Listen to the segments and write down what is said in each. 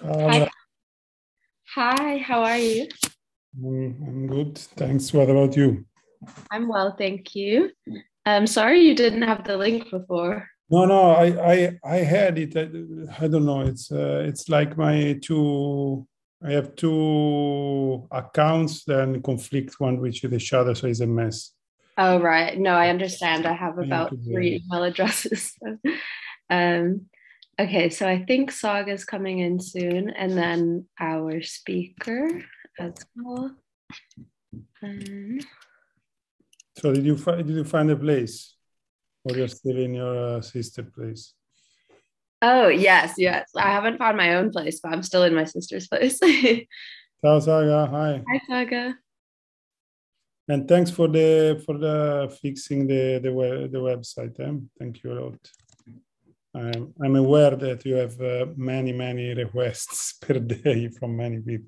Hi, Ciao, hi, how are you? I'm good. Thanks. What about you? I'm well, thank you. I'm sorry you didn't have the link before. No, no, I had it. I don't know. It's like my two. I have two accounts then conflict one with each other, so it's a mess. Oh, right. No, I understand. I have I need about to three email addresses. Um, okay, so I think Saga's coming in soon, and then our speaker as well. Um, So did you find a place, or you're still in your sister place? oh, yes, yes. I haven't found my own place, but I'm still in my sister's place. Hi, Ciao, Saga. Hi, Saga. and thanks for the fixing the website. Thank you a lot. I'm aware that you have many requests per day from many people.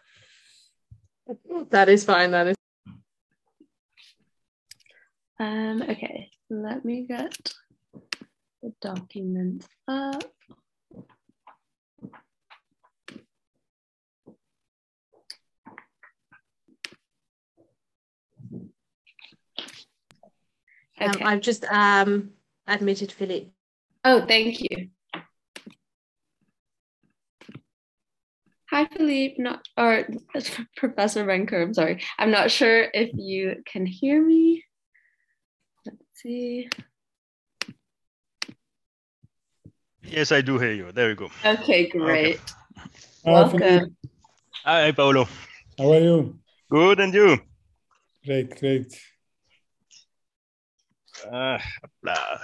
That is fine. That is. Okay, let me get the document up. Okay. I've just admitted Philippe. Oh, thank you. Hi, Philippe. Not or Professor Renker. I'm sorry. I'm not sure if you can hear me. Let's see. Yes, I do hear you. There we go. Okay, great. Okay. Welcome. Hi, Paolo. How are you? Good, and you? Great. Blah.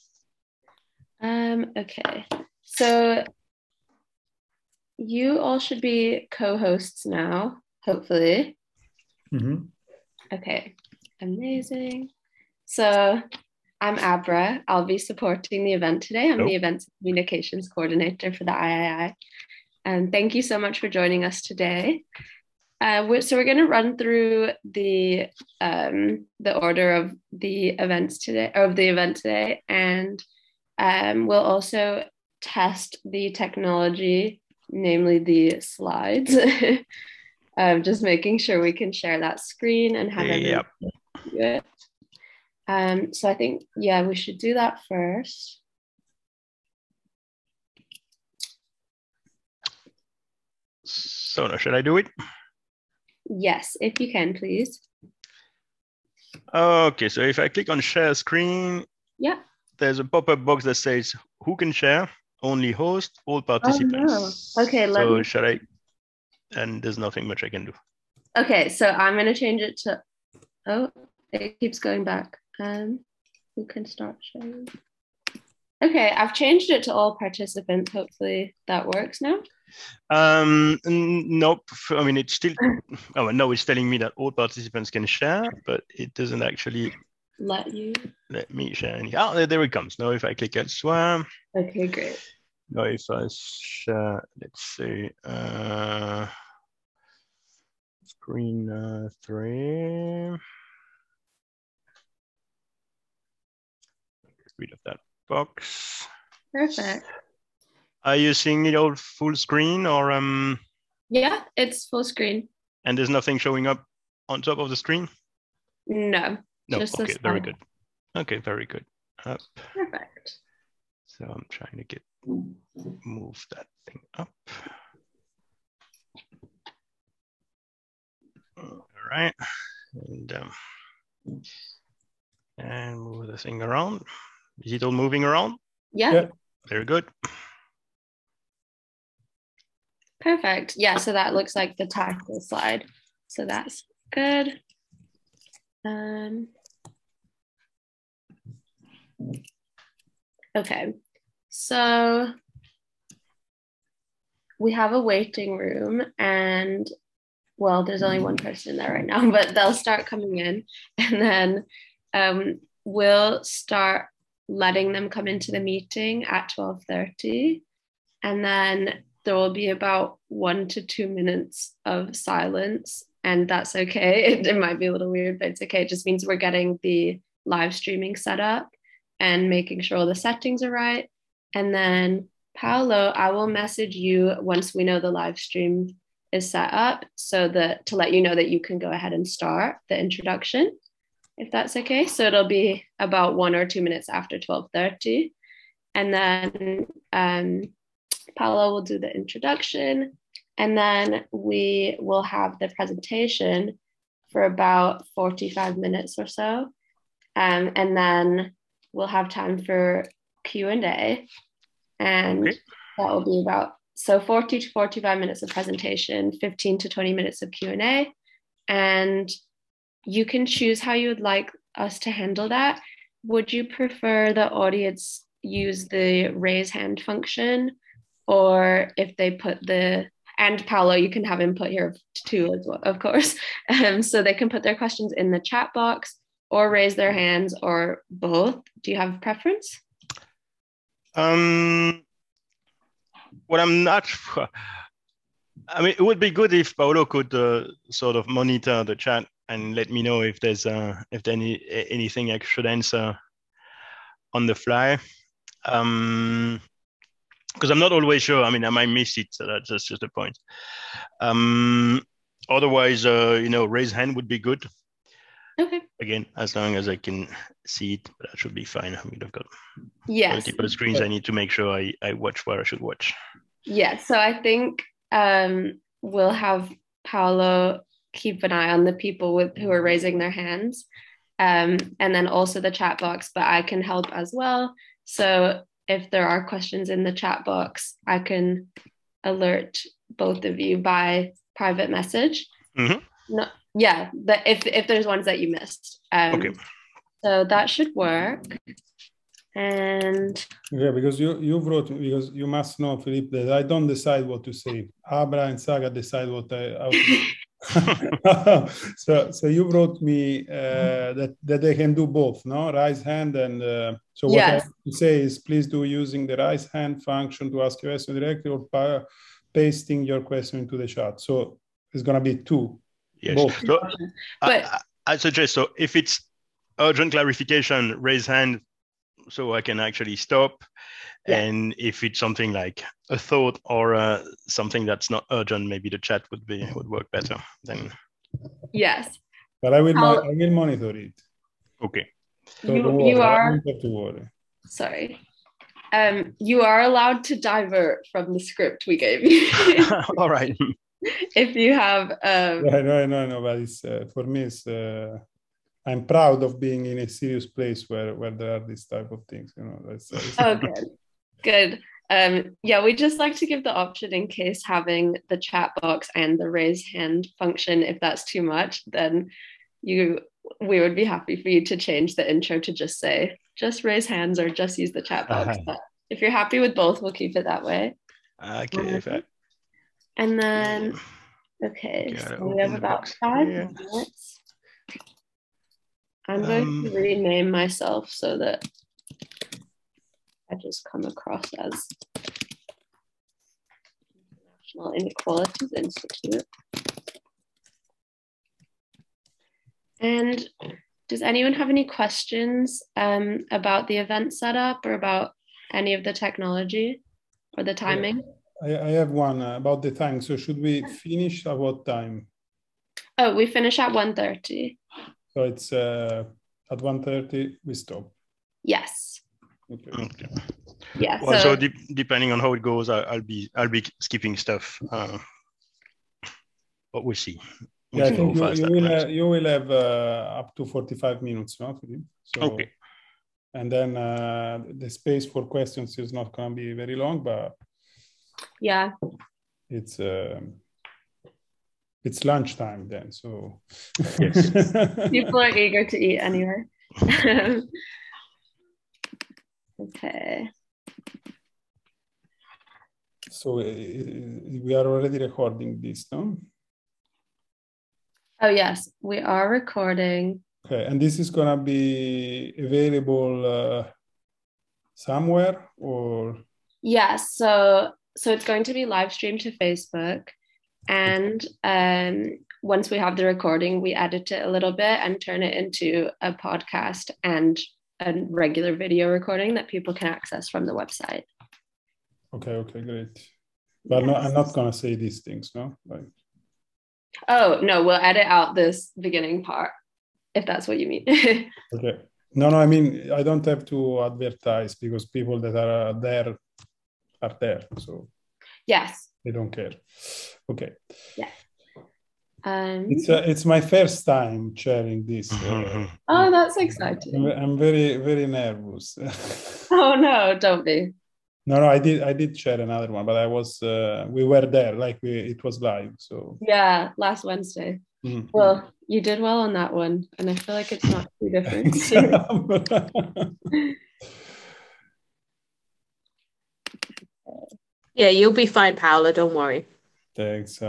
Okay. So you all should be co-hosts now, hopefully. Mhm. Okay. Amazing. So I'm Abra. I'll be supporting the event today. I'm Hello. the Events Communications Coordinator for the III. And thank you so much for joining us today. So we're going to run through the order of the events today, of the event today, and we'll also test the technology, namely the slides. Just making sure we can share that screen and have everyone do it. So I think, yeah, we should do that first. So now, should I do it? Yes, if you can, please. Okay, so if I click on share screen, Yeah. there's a pop-up box that says who can share, only host, all participants. Oh, no. Okay, let me. should I? And there's nothing much I can do. Okay, so I'm going to change it to, oh, it keeps going back. We can start sharing. Okay, I've changed it to all participants. Hopefully that works now. Nope. I mean, it's still. Oh no, it's telling me that all participants can share, but it doesn't actually let me share any. Oh, there it comes. Now, if I click elsewhere. Okay, great. Now, if I share, let's say, screen 3. Get rid of that box. Perfect. Are you seeing it all full screen or Yeah, it's full screen. And there's nothing showing up on top of the screen? No. Just okay, very good. Okay, very good. Up. Perfect. So I'm trying to move that thing up. All right. And move the thing around. Is it all moving around? Yeah. Very good. Perfect. Yeah, so that looks like the title slide. So that's good. Okay, so we have a waiting room and well, there's only one person in there right now, but they'll start coming in and then we'll start letting them come into the meeting at 12:30. And then there will be about 1 to 2 minutes of silence. And that's okay. It might be a little weird, but it's okay. It just means we're getting the live streaming set up and making sure all the settings are right. And then Paolo, I will message you once we know the live stream is set up so that to let you know that you can go ahead and start the introduction, if that's okay. So it'll be about 1 or 2 minutes after 12:30. And then Paolo will do the introduction, and then we will have the presentation for about 45 minutes or so. And then we'll have time for Q&A. And Okay. that will be about, so 40 to 45 minutes of presentation, 15 to 20 minutes of Q&A. And you can choose how you would like us to handle that. Would you prefer the audience use the raise hand function, or if they put and Paolo, you can have input here too as well, of course. So they can put their questions in the chat box or raise their hands or both. Do you have a preference? Well, I'm not sure. I mean, it would be good if Paolo could sort of monitor the chat and let me know if there's anything I should answer on the fly. Because I'm not always sure. I mean, I might miss it, so that's just the point. Otherwise, raise hand would be good. Okay. Again, as long as I can see it, but that should be fine. I mean, I've got multiple screens. Yes. I need to make sure I watch where I should watch. Yeah, so I think we'll have Paolo keep an eye on the people who are raising their hands, and then also the chat box, but I can help as well. So if there are questions in the chat box, I can alert both of you by private message. Mm-hmm. No, yeah, but if there's ones that you missed. Okay. So that should work. And yeah, because you wrote, because you must know, Philippe, that I don't decide what to say. Abra and Saga decide how to so you wrote me that they can do both, no? Raise hand and so what I have to say is please do using the raise hand function to ask your question directly or pasting your question into the chat. So it's going to be two. Yes. Both. So but I suggest, so if it's urgent clarification, raise hand so I can actually stop. Yeah. And if it's something like a thought or something that's not urgent, maybe the chat would work better then. Yes. But I will monitor it. Okay. So you are. Don't have to worry. Sorry. You are allowed to divert from the script we gave you. All right. If you have. No, but it's for me. It's. I'm proud of being in a serious place where there are these type of things. Oh, good. Yeah, we just like to give the option in case having the chat box and the raise hand function, if that's too much, then we would be happy for you to change the intro to just say just raise hands or just use the chat box. But if you're happy with both, we'll keep it that way. Okay. And then so we have about 5 minutes. I'm going to rename myself so that I just come across as International Inequalities Institute. And does anyone have any questions about the event setup or about any of the technology or the timing? I have one about the time. So should we finish at what time? Oh, we finish at 1:30. So it's at 1:30 we stop. Yes. Okay. Yeah. Well, so depending on how it goes, I'll be skipping stuff, but we'll see. Yeah, I think you will have up to 45 minutes, no, Philippe? So, okay. And then the space for questions is not going to be very long, but yeah, it's lunchtime then, so yes. People are eager to eat anyway. Okay. So we are already recording this, no? Oh yes, we are recording. Okay, and this is gonna be available somewhere or? Yes, so it's going to be live streamed to Facebook. And once we have the recording, we edit it a little bit and turn it into a podcast and a regular video recording that people can access from the website. Okay, great. But no, I'm not gonna say these things, no? Like, oh no, we'll edit out this beginning part if that's what you mean. okay. No, I mean I don't have to advertise because people that are there are there, so Yes. they don't care. Okay. Yeah. It's my first time sharing this. Oh, that's exciting. I'm very nervous. Oh no, don't be. No, I did share another one, but I was we were there, like it was live. So Yeah, last Wednesday. mm. Well, you did well on that one, and I feel like it's not too different. Yeah, you'll be fine, Paola. Don't worry. Thanks.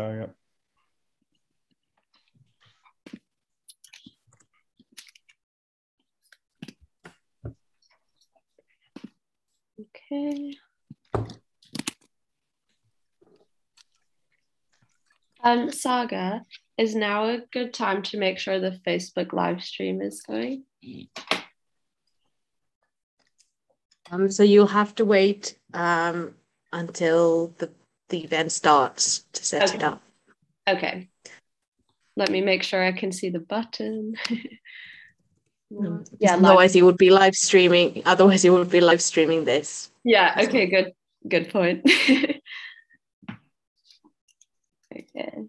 Okay. Saga, is now a good time to make sure the Facebook live stream is going? So you'll have to wait until the event starts to set it up. Okay. Let me make sure I can see the button. Yeah, otherwise you would be live streaming. Otherwise, you would be live streaming this. Yeah. Okay. Good point. Okay.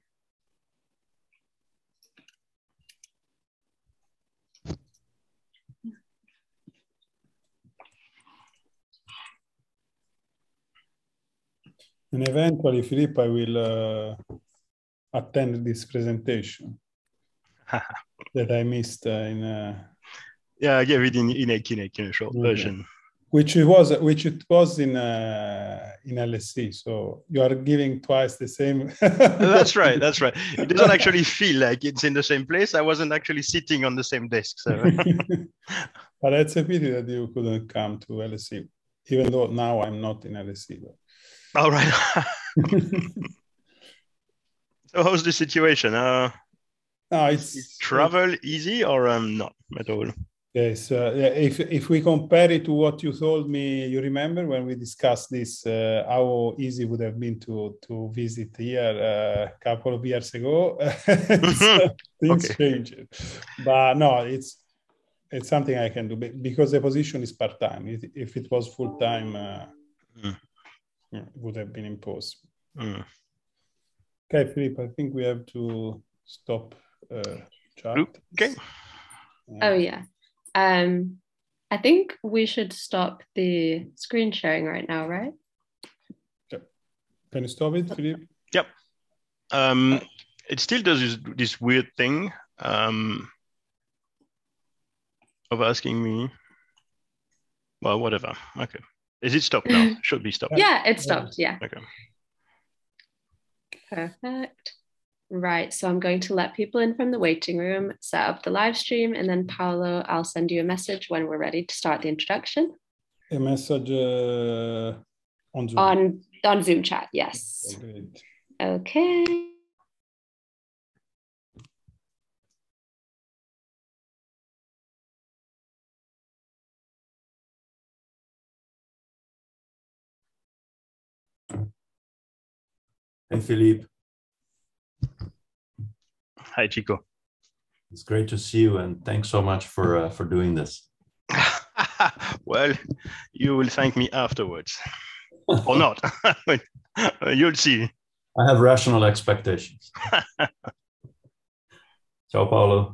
And eventually, Philippe, I will attend this presentation that I missed in. Yeah, I gave it in a short version. Which it was in LSE. So you are giving twice the same. That's right. It doesn't actually feel like it's in the same place. I wasn't actually sitting on the same desk. So. But it's a pity that you couldn't come to LSE, even though now I'm not in LSE. But... All right. So how's the situation? Is travel easy or not at all? Yes, if we compare it to what you told me, you remember when we discussed this, how easy would have been to visit here a couple of years ago. Things changed, but no, it's something I can do because the position is part-time. If it was full-time, it would have been impossible. Okay, Philippe, I think we have to stop chat. Okay. Oh yeah. I think we should stop the screen sharing right now, right? Can you stop it, Philippe? Yep. It still does this weird thing of asking me. Well, whatever. Okay. Is it stopped now? Should be stopped. Yeah, it stopped. Yeah. Okay. Perfect. Right, so I'm going to let people in from the waiting room, set up the live stream, and then Paolo, I'll send you a message when we're ready to start the introduction. A message on Zoom? On Zoom chat, yes. Great. Okay. Hey, Philippe. Hi, Chico. It's great to see you, and thanks so much for doing this. Well, you will thank me afterwards, or not. You'll see. I have rational expectations. Ciao, Paolo.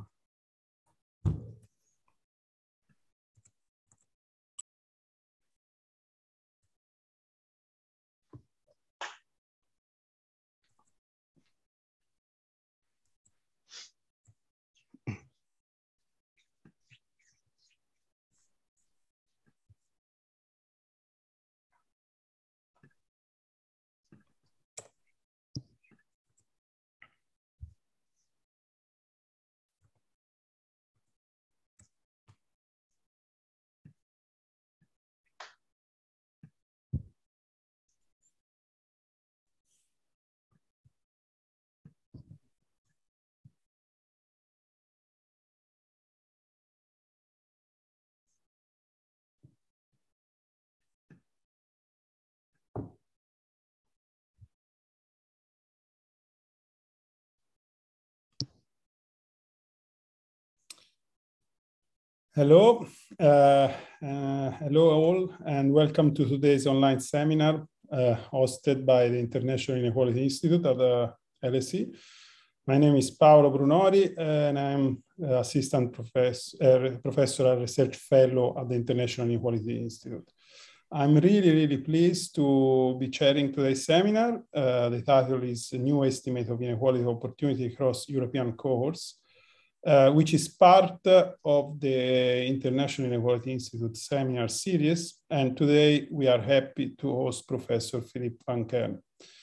Hello, hello all, and welcome to today's online seminar hosted by the International Inequality Institute at the LSE. My name is Paolo Brunori, and I'm assistant professor and research fellow at the International Inequality Institute. I'm really pleased to be chairing today's seminar. The title is A New Estimate of Inequality Opportunity Across European Cohorts, which is part of the International Inequality Institute seminar series. And today we are happy to host Professor Philippe Van Kern.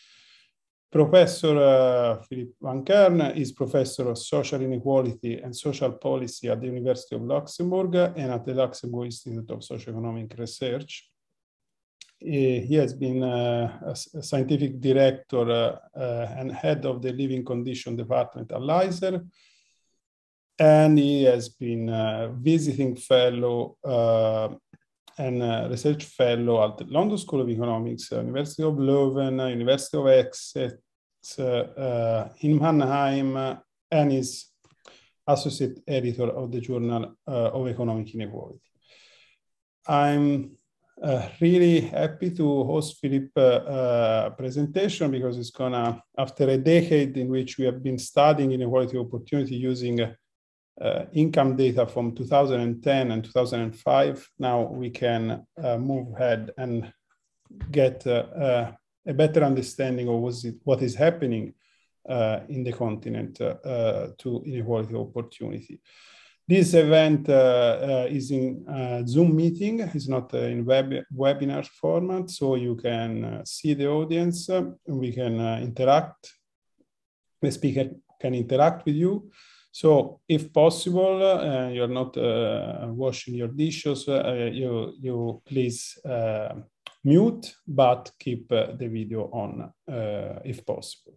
Professor Philippe Van Kern is Professor of Social Inequality and Social Policy at the University of Luxembourg and at the Luxembourg Institute of Socioeconomic Research. He has been a scientific director and head of the Living Condition Department at LISER. And he has been a visiting fellow and research fellow at the London School of Economics, University of Leuven, University of Essex, in Mannheim, and is associate editor of the Journal of Economic Inequality. I'm really happy to host Philippe's presentation because it's gonna, after a decade in which we have been studying inequality opportunity using income data from 2010 and 2005, now we can move ahead and get a better understanding of what is happening in the continent to inequality opportunity. This event is in Zoom meeting. It's not in webinar format, so you can see the audience. We can interact. The speaker can interact with you. So if possible, you're not washing your dishes, you please mute, but keep the video on if possible.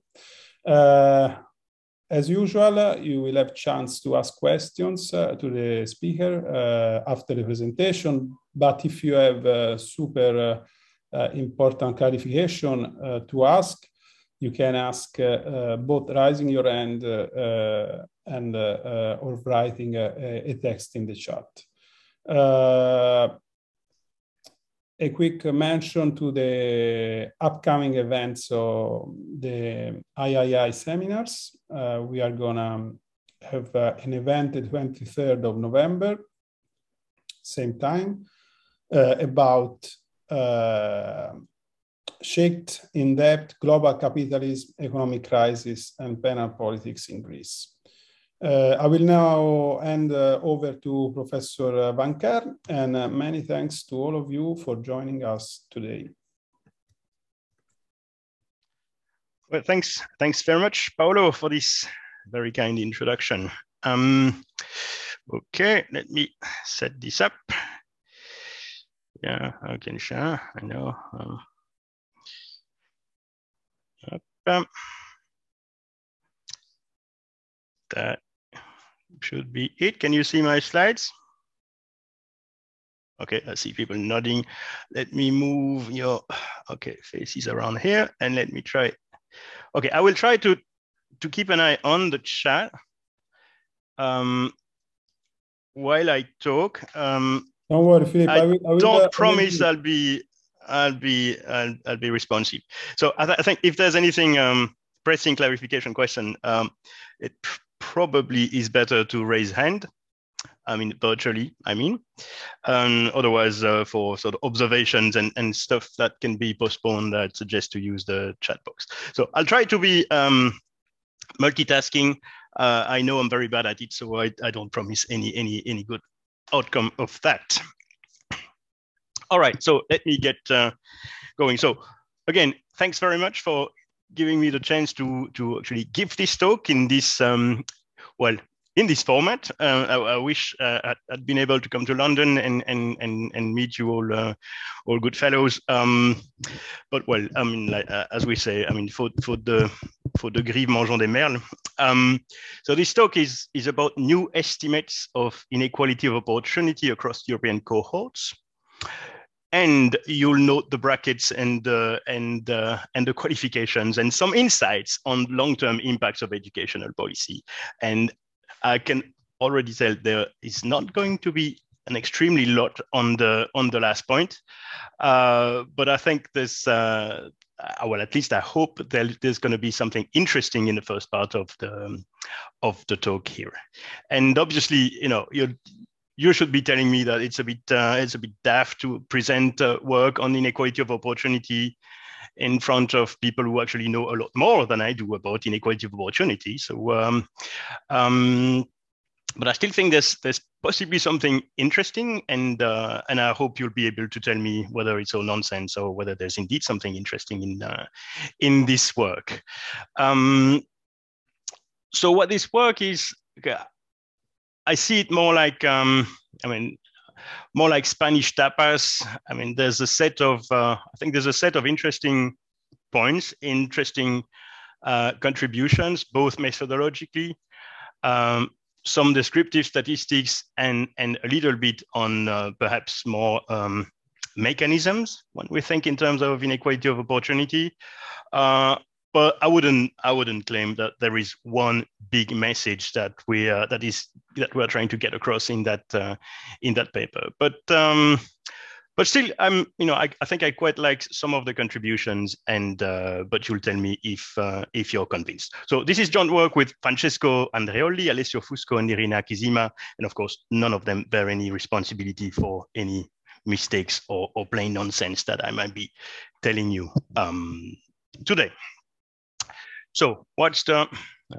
As usual, you will have chance to ask questions to the speaker after the presentation, but if you have super important clarification to ask, you can ask both raising your hand and or writing a text in the chat. A quick mention to the upcoming events of the III seminars. We are gonna have an event the 23rd of November, same time, about Shaped in Debt, Global Capitalism, Economic Crisis, and Penal Politics in Greece. I will now hand over to Professor Van Kern, and many thanks to all of you for joining us today. Well, thanks very much, Paolo, for this very kind introduction. Okay, let me set this up. Yeah, I can share, I know. That should be it. Can you see my slides? Okay, I see people nodding. Let me move your faces around here and let me try. Okay, I will try to keep an eye on the chat while I talk. Don't worry, Philippe. I don't promise I'll be responsive. So I think if there's anything pressing clarification question, it probably is better to raise hand. I mean, virtually, I mean. Otherwise, for sort of observations and stuff that can be postponed, I'd suggest to use the chat box. So I'll try to be multitasking. I know I'm very bad at it, so I don't promise any good outcome of that. All right, so let me get going. So again, thanks very much for giving me the chance to actually give this talk in this in this format. I wish I'd been able to come to London and meet you all good fellows. But well, I mean, like, as we say, I mean, for the gris mangeons des merles. So this talk is about new estimates of inequality of opportunity across European cohorts. And you'll note the brackets and the qualifications and some insights on long-term impacts of educational policy. And I can already tell there is not going to be an extremely lot on the last point, but I think there's well, at least I hope there's going to be something interesting in the first part of the talk here. And obviously, you should be telling me that it's a bit daft to present work on inequality of opportunity in front of people who actually know a lot more than I do about inequality of opportunity. So, but I still think there's possibly something interesting, and I hope you'll be able to tell me whether it's all nonsense or whether there's indeed something interesting in this work. So what this work is, I see it more like more like Spanish tapas. I mean, there's a set of I think there's a set of interesting points, interesting contributions, both methodologically. Some descriptive statistics and a little bit on perhaps more mechanisms when we think in terms of inequality of opportunity. But I wouldn't claim that there is one big message that we're trying to get across in that paper. But still, I think I quite like some of the contributions, and but you'll tell me if you're convinced. So this is joint work with Francesco Andreoli, Alessio Fusco, and Irina Kizima, and of course, none of them bear any responsibility for any mistakes or plain nonsense that I might be telling you today. So what's the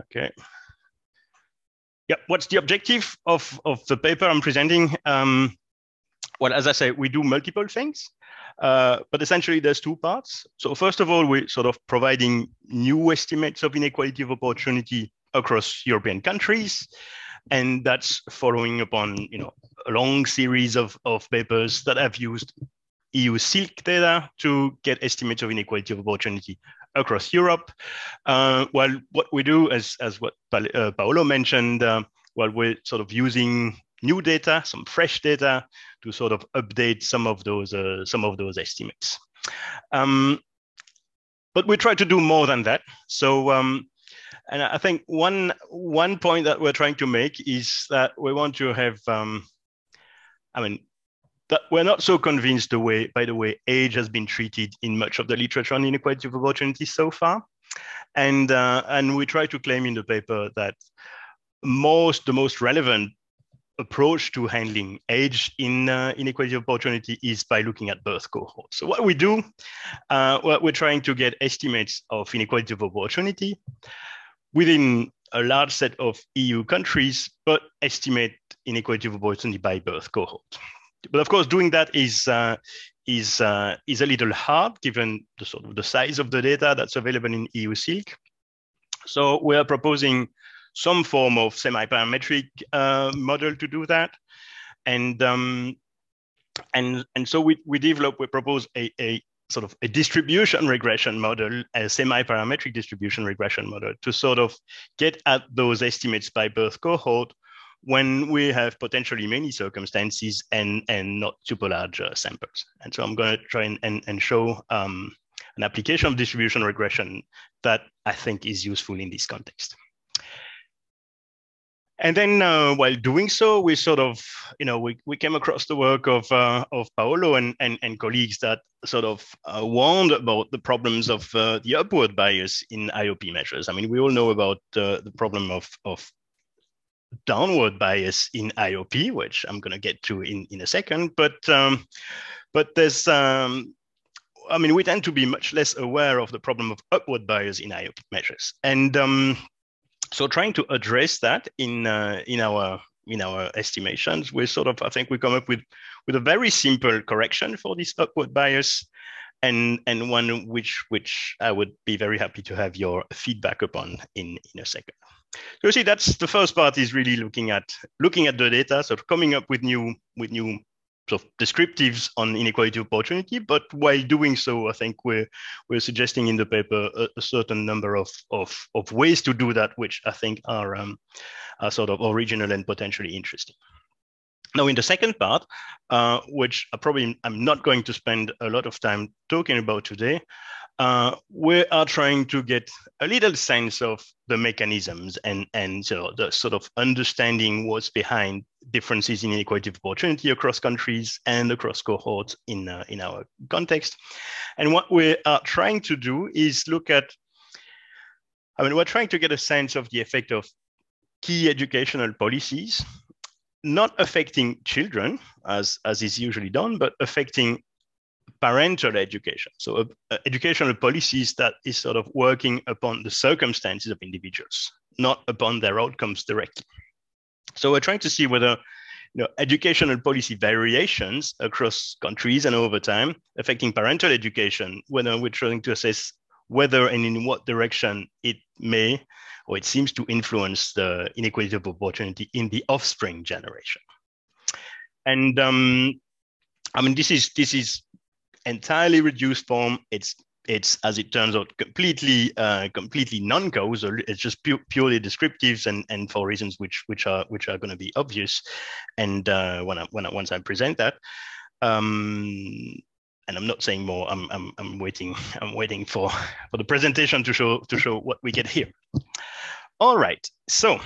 objective of the paper I'm presenting? Well, as I say, we do multiple things, but essentially there's two parts. So first of all, we're sort of providing new estimates of inequality of opportunity across European countries. And that's following upon, a long series of papers that have used EU SILC data to get estimates of inequality of opportunity across Europe. Well, what we do, as what Paolo mentioned, well, we're sort of using new data, some fresh data, to sort of update some of those estimates. But we try to do more than that. So, and I think one point that we're trying to make is that we want to have, that we're not so convinced by the way age has been treated in much of the literature on inequality of opportunity so far, and we try to claim in the paper that the most relevant approach to handling age in inequality of opportunity is by looking at birth cohorts. So what we do, we're trying to get estimates of inequality of opportunity within a large set of EU countries, but estimate inequality of opportunity by birth cohort. But of course, doing that is a little hard given the sort of the size of the data that's available in EU SILC. So we are proposing some form of semi-parametric model to do that, and so we propose a sort of a distribution regression model, a semi-parametric distribution regression model, to sort of get at those estimates by birth cohort when we have potentially many circumstances and not super large samples. And so I'm going to try and show an application of distribution regression that I think is useful in this context. And then while doing so, we sort of, we came across the work of Paolo and colleagues that sort of warned about the problems of the upward bias in IOP measures. I mean, we all know about the problem of downward bias in IOP, which I'm going to get to in a second. But there's, we tend to be much less aware of the problem of upward bias in IOP measures. And so trying to address that in our estimations, we sort of, I think we come up with a very simple correction for this upward bias, and one which I would be very happy to have your feedback upon in a second. So you see, that's the first part, is really looking at the data, sort of coming up with new sort of descriptives on inequality of opportunity. But while doing so, I think we're suggesting in the paper a certain number of ways to do that, which I think are sort of original and potentially interesting. Now, in the second part, which I'm not going to spend a lot of time talking about today, we are trying to get a little sense of the mechanisms and so the sort of understanding what's behind differences in inequality of opportunity across countries and across cohorts in our context. And what we are trying to do is look at, we're trying to get a sense of the effect of key educational policies, not affecting children as is usually done, but affecting parental education. So educational policies that is sort of working upon the circumstances of individuals, not upon their outcomes directly. So we're trying to see whether educational policy variations across countries and over time affecting parental education, whether we're trying to assess whether and in what direction it may or it seems to influence the inequality of opportunity in the offspring generation. And this is entirely reduced form. It's as it turns out completely non-causal. It's just purely descriptive and for reasons which are going to be obvious. And once I present that, and I'm not saying more. I'm waiting for the presentation to show what we get here. All right. So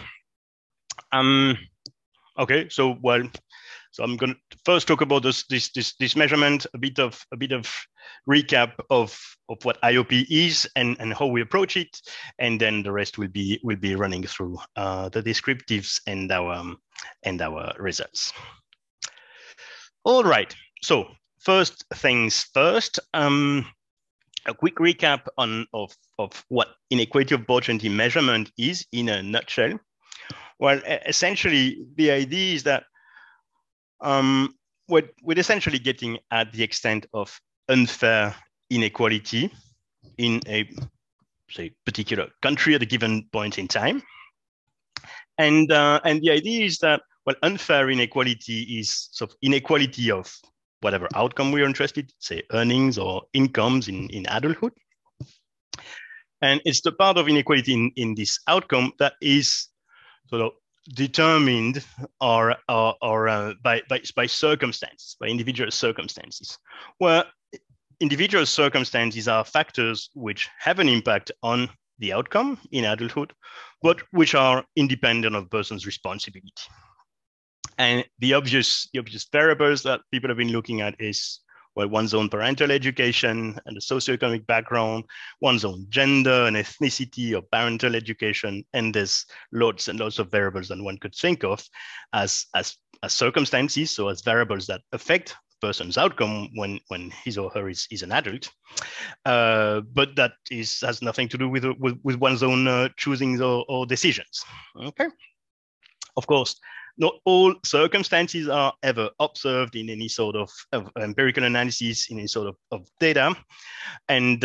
okay. So I'm going to first talk about this measurement, a bit of recap of what IOP is and how we approach it, and then the rest will be running through the descriptives and our results. All right. So first things first. A quick recap of what inequality of opportunity measurement is in a nutshell. Well, essentially, the idea is that we're essentially getting at the extent of unfair inequality in a, say, particular country at a given point in time. And the idea is that, well, unfair inequality is sort of inequality of whatever outcome we are interested, say earnings or incomes in adulthood. And it's the part of inequality in this outcome that is sort of determined or by circumstances, by individual circumstances, where individual circumstances are factors which have an impact on the outcome in adulthood, but which are independent of a person's responsibility. And the obvious variables that people have been looking at is, well, one's own parental education and the socioeconomic background, one's own gender and ethnicity or parental education, and there's lots and lots of variables that one could think of as circumstances, so as variables that affect a person's outcome when his or her is an adult, but that has nothing to do with one's own choosings or decisions. Okay, of course. Not all circumstances are ever observed in any sort of empirical analysis, in any sort of data, and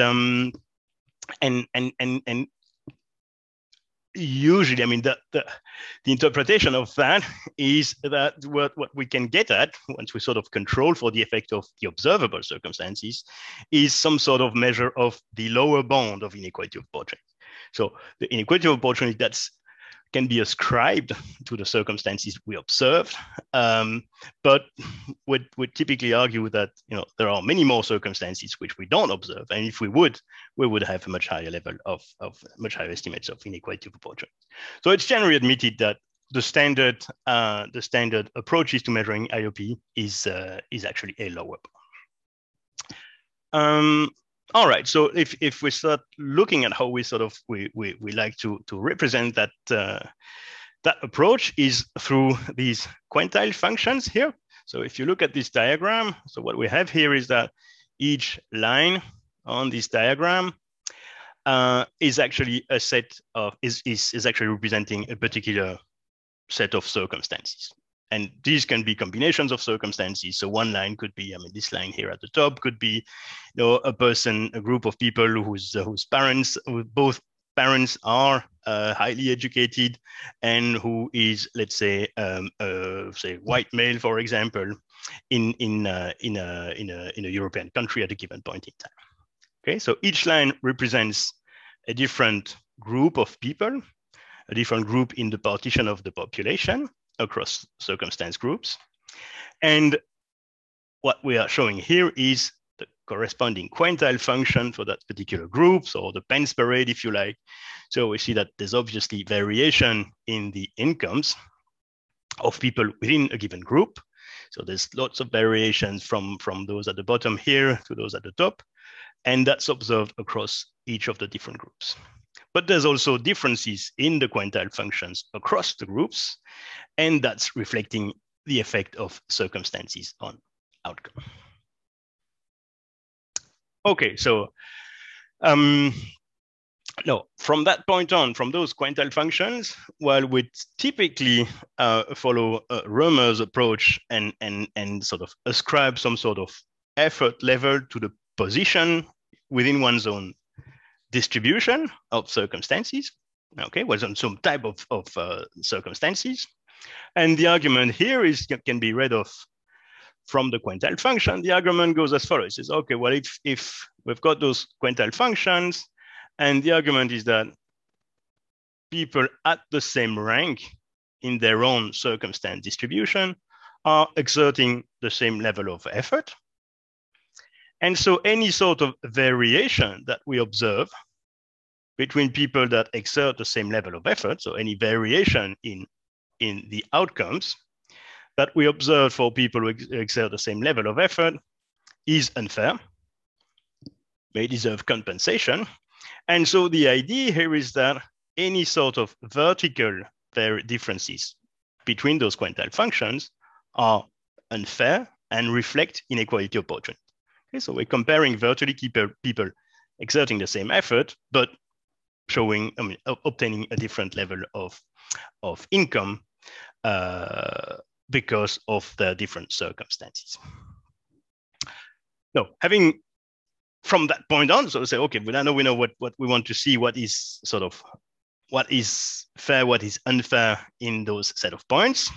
usually, I mean, the interpretation of that is that what we can get at once we sort of control for the effect of the observable circumstances is some sort of measure of the lower bound of inequality of opportunity. So the inequality of opportunity can be ascribed to the circumstances we observed, but would typically argue that there are many more circumstances which we don't observe, and if we would have a much higher level of much higher estimates of inequality of opportunity. So it's generally admitted that the standard approaches to measuring IOP is actually a lower bound. All right, so if we start looking at how we like to represent that that approach is through these quantile functions here. So if you look at this diagram, so what we have here is that each line on this diagram is actually a set of is actually representing a particular set of circumstances. And these can be combinations of circumstances. So one line could be, this line here at the top could be, a group of people whose both parents are highly educated, and who is, let's say, white male, for example, in a European country at a given point in time. Okay, so each line represents a different group of people, a different group in the partition of the population across circumstance groups. And what we are showing here is the corresponding quantile function for that particular group, so the Pence parade, if you like. So we see that there's obviously variation in the incomes of people within a given group. So there's lots of variations from those at the bottom here to those at the top. And that's observed across each of the different groups. But there's also differences in the quantile functions across the groups, and that's reflecting the effect of circumstances on outcome. Okay, so no, from that point on, from those quantile functions, while we typically follow Römer's approach and sort of ascribe some sort of effort level to the position within one's own distribution of circumstances, okay, well, some type of circumstances. And the argument here can be read off from the quantile function. The argument goes as follows. It says, okay, well, if we've got those quantile functions, and the argument is that people at the same rank in their own circumstance distribution are exerting the same level of effort. And so any sort of variation that we observe between people that exert the same level of effort, so any variation in the outcomes that we observe for people who exert the same level of effort is unfair, may deserve compensation. And so the idea here is that any sort of vertical differences between those quantile functions are unfair and reflect inequality of opportunity. Okay, so we're comparing vertically people exerting the same effort, but showing, obtaining a different level of income because of the different circumstances. Now, having from that point on, so say, okay, but I know we know what we want to see, what is fair, what is unfair in those set of points.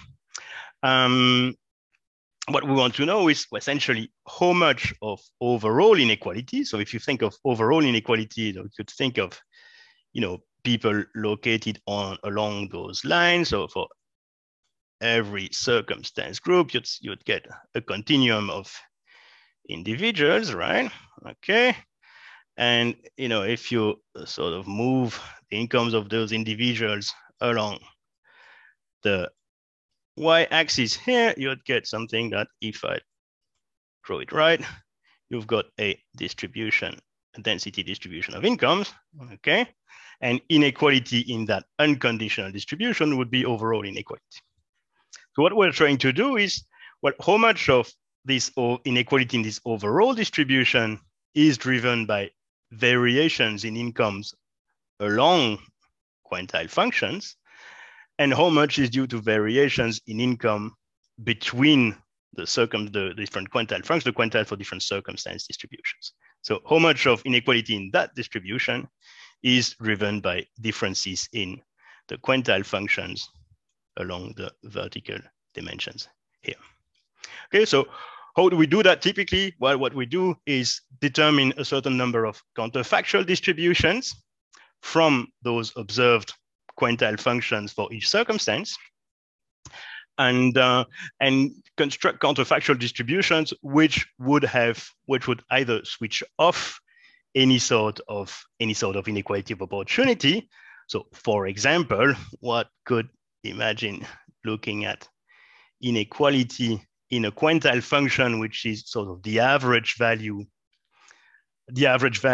What we want to know is essentially how much of overall inequality. So if you think of overall inequality, you could think of, people located along those lines. So for every circumstance group, you'd get a continuum of individuals, right? Okay. And, if you sort of move the incomes of those individuals along the y-axis here, you'd get something that, if I draw it right, you've got a distribution, a density distribution of incomes, okay? And inequality in that unconditional distribution would be overall inequality. So what we're trying to do is, well, how much of this inequality in this overall distribution is driven by variations in incomes along quantile functions, and how much is due to variations in income between the different quantile functions, the quantile for different circumstance distributions. So how much of inequality in that distribution is driven by differences in the quantile functions along the vertical dimensions here. Okay, so how do we do that typically? Well, what we do is determine a certain number of counterfactual distributions from those observed quantile functions for each circumstance, and construct counterfactual distributions which would either switch off any sort of inequality of opportunity. So, for example, what could imagine looking at inequality in a quantile function, which is sort of the average value of the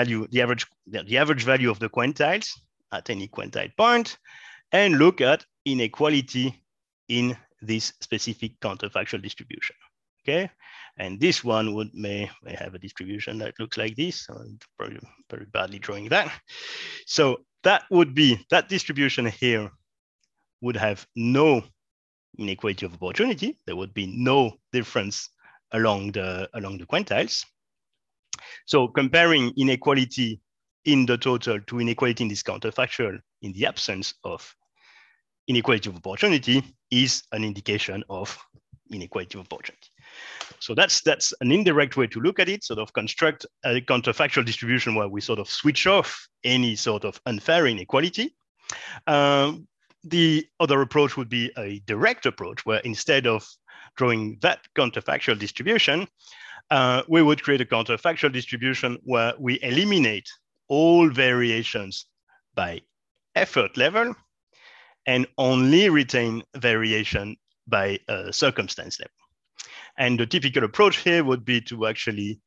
quantiles at any quantile point, and look at inequality in this specific counterfactual distribution. Okay, and this one may have a distribution that looks like this. I'm probably very badly drawing that. So that distribution here would have no inequality of opportunity. There would be no difference along the quantiles. So comparing inequality in the total to inequality in this counterfactual in the absence of inequality of opportunity is an indication of inequality of opportunity. So that's an indirect way to look at it, sort of construct a counterfactual distribution where we sort of switch off any sort of unfair inequality. The other approach would be a direct approach where instead of drawing that counterfactual distribution, we would create a counterfactual distribution where we eliminate all variations by effort level and only retain variation by circumstance level. And the typical approach here would be to actually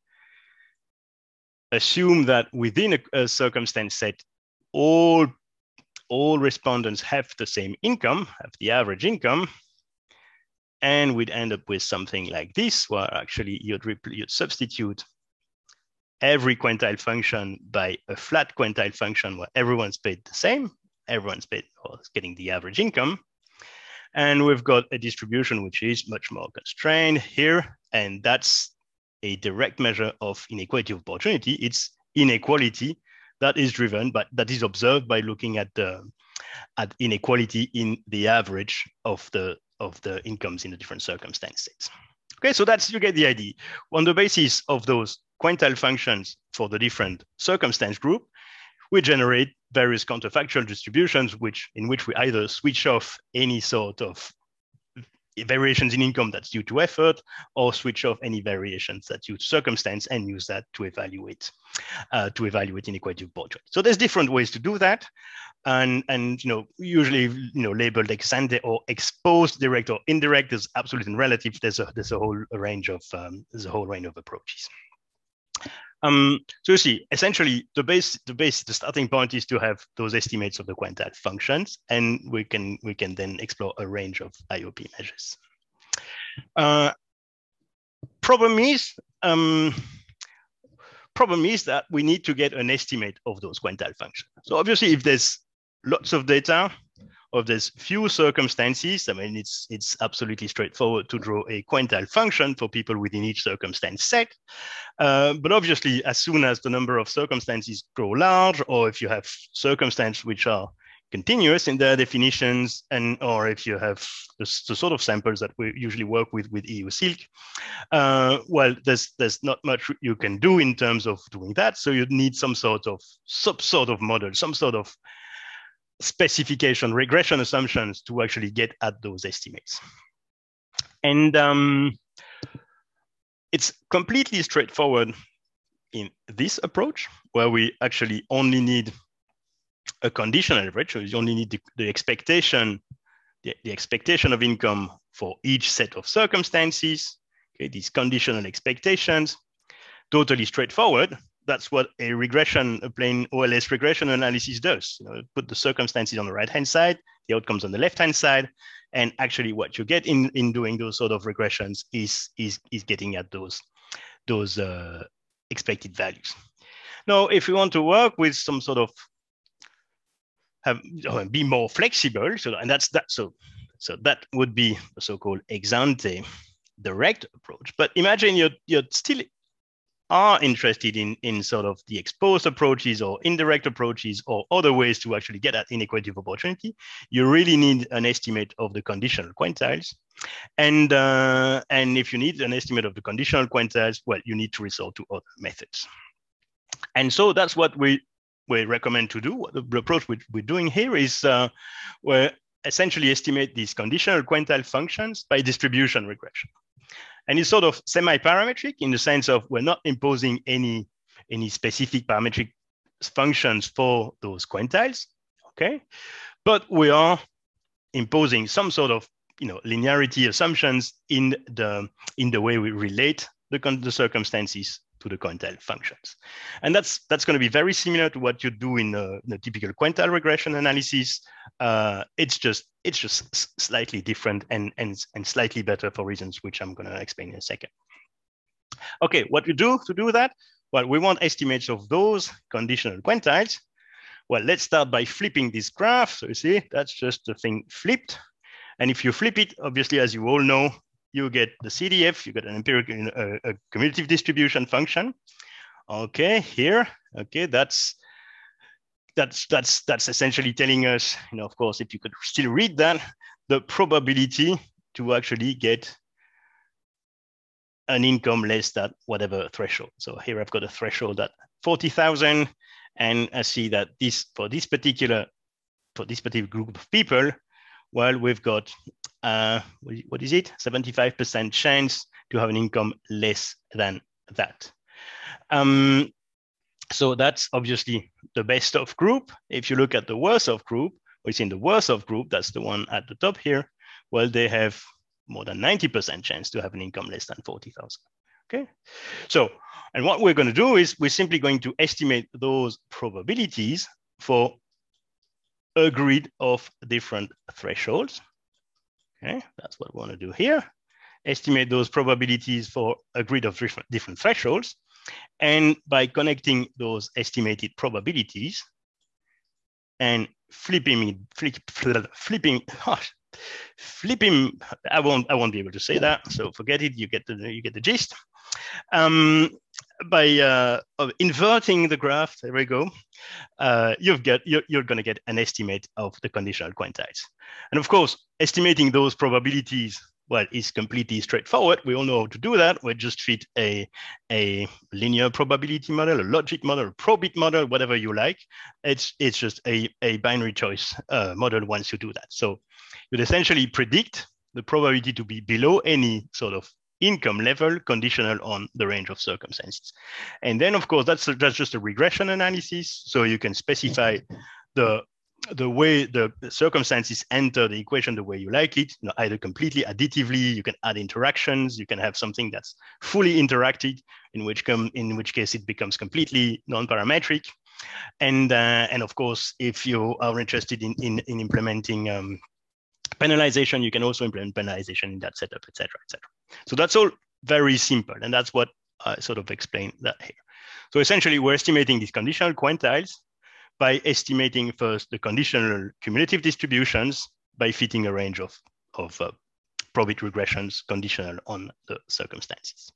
assume that within a circumstance set, all respondents have the same income, have the average income, and we'd end up with something like this, where actually you'd substitute every quantile function by a flat quantile function where everyone's paid the same, everyone's paid or getting the average income. And we've got a distribution which is much more constrained here, and that's a direct measure of inequality of opportunity. It's inequality that is driven, but that is observed by looking at inequality in the average of the incomes in the different circumstance sets. Okay, so that's, you get the idea. On the basis of those quantile functions for the different circumstance group, we generate various counterfactual distributions in which we either switch off any sort of variations in income that's due to effort, or switch off any variations that's due to circumstance and use that to evaluate inequality of opportunity. So there's different ways to do that, and usually labeled ex ante or exposed, direct or indirect. There's absolute and relative. There's a whole range of approaches. So you see, essentially, the starting point is to have those estimates of the quantile functions, and we can then explore a range of IOP measures. Problem is that we need to get an estimate of those quantile functions. So obviously, if there's lots of data, or if there's few circumstances, I mean, it's absolutely straightforward to draw a quantile function for people within each circumstance set. But obviously, as soon as the number of circumstances grow large, or if you have circumstances which are continuous in their definitions, or if you have the sort of samples that we usually work with EU-Silk, well, there's not much you can do in terms of doing that. So you need some sort of model, some sort of specification, regression assumptions to actually get at those estimates. And it's completely straightforward in this approach, where we actually only need a conditional average. So you only need the expectation of income for each set of circumstances. Okay, these conditional expectations, totally straightforward. That's what a plain OLS regression analysis does. Put the circumstances on the right-hand side, the outcomes on the left-hand side, and actually what you get in doing those sort of regressions is getting at those expected values. Now, if we want to work with some sort of be more flexible, so that would be a so-called ex ante direct approach. But imagine you're still are interested in sort of the exposed approaches or indirect approaches or other ways to actually get at inequality of opportunity. You really need an estimate of the conditional quantiles. And if you need an estimate of the conditional quantiles, well, you need to resort to other methods. And so that's what we recommend to do. What the approach we're doing here is we essentially estimate these conditional quantile functions by distribution regression. And it's sort of semi-parametric in the sense of we're not imposing any specific parametric functions for those quantiles, okay? But we are imposing some sort of linearity assumptions in the way we relate the circumstances to the quantile functions. And that's going to be very similar to what you do in the typical quantile regression analysis. It's just slightly different and slightly better for reasons which I'm going to explain in a second. Okay, what we do to do that? Well, we want estimates of those conditional quantiles. Well, let's start by flipping this graph. So you see, that's just the thing flipped. And if you flip it, obviously, as you all know, you get the CDF, you get an empirical, a cumulative distribution function. Okay, here, okay, that's essentially telling us, of course, if you could still read that, the probability to actually get an income less than whatever threshold. So here I've got a threshold at 40,000, and I see that for this particular group of people, well, we've got what is it? 75% chance to have an income less than that. So that's obviously the best of group. If you look at the worst of group, which in the worst of group, that's the one at the top here, well, they have more than 90% chance to have an income less than 40,000. Okay, so, and what we're going to do is we're simply going to estimate those probabilities for a grid of different thresholds. Okay, that's what we want to do here. Estimate those probabilities for a grid of different thresholds. And by connecting those estimated probabilities and flipping, I won't be able to say that, so forget it. You get the gist. By inverting the graph, there we go. You're going to get an estimate of the conditional quantiles, and of course, estimating those probabilities, well, is completely straightforward. We all know how to do that. We just fit a linear probability model, a logic model, a probit model, whatever you like. It's just a binary choice model once you do that. So you'd essentially predict the probability to be below any sort of income level conditional on the range of circumstances. And then, of course, that's just a regression analysis. So you can specify the way the circumstances enter the equation the way you like it, either completely additively, you can add interactions, you can have something that's fully interacted, in which case it becomes completely non-parametric. And of course, if you are interested in implementing penalization, you can also implement penalization in that setup, etc., etc. So that's all very simple, and that's what I sort of explained that here. So essentially, we're estimating these conditional quantiles by estimating first the conditional cumulative distributions by fitting a range of probit regressions conditional on the circumstances.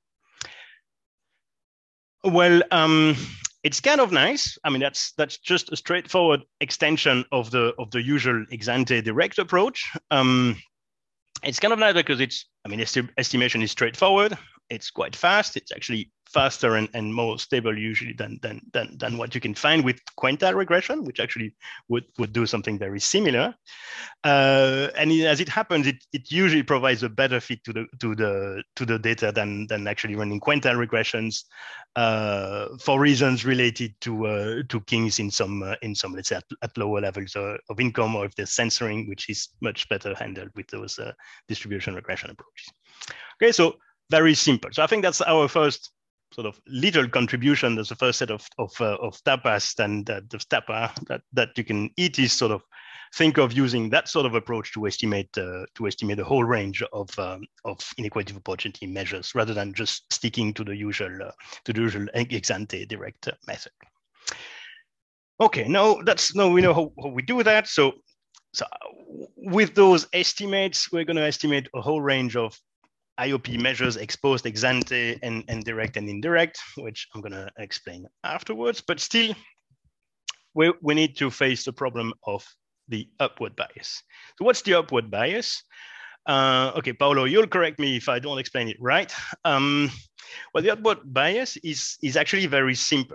Well, it's kind of nice. I mean, that's just a straightforward extension of the usual ex ante direct approach. It's kind of nice because estimation is straightforward. It's quite fast. It's actually faster and more stable usually than what you can find with quantile regression, which actually would do something very similar. And as it happens, it usually provides a better fit to the data than actually running quantile regressions for reasons related to kinks in some let's say at lower levels of income, or if there's censoring, which is much better handled with those distribution regression approaches. Okay, so very simple. So I think that's our first sort of little contribution. There's the first set of tapas and the tapa that you can eat is sort of think of using that sort of approach to estimate the whole range of inequality of opportunity measures, rather than just sticking to the usual ex ante direct method. Okay, now we know how we do that. So with those estimates, we're going to estimate a whole range of IOP measures exposed ex ante and direct and indirect, which I'm going to explain afterwards. But still, we need to face the problem of the upward bias. So what's the upward bias? Okay, Paolo, you'll correct me if I don't explain it right. Well, the upward bias is actually very simple.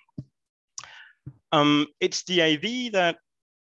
It's the idea that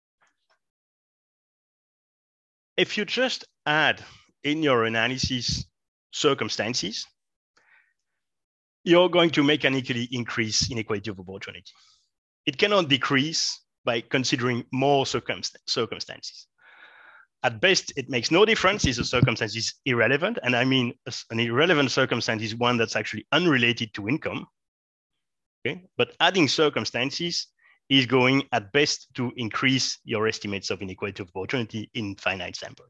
if you just add in your analysis circumstances, you're going to mechanically increase inequality of opportunity. It cannot decrease by considering more circumstances. At best, it makes no difference if the circumstance is irrelevant. And I mean, an irrelevant circumstance is one that's actually unrelated to income. Okay? But adding circumstances is going at best to increase your estimates of inequality of opportunity in finite samples.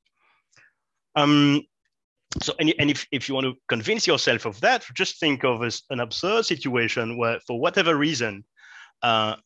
So, if you want to convince yourself of that, just think of as an absurd situation where, for whatever reason, the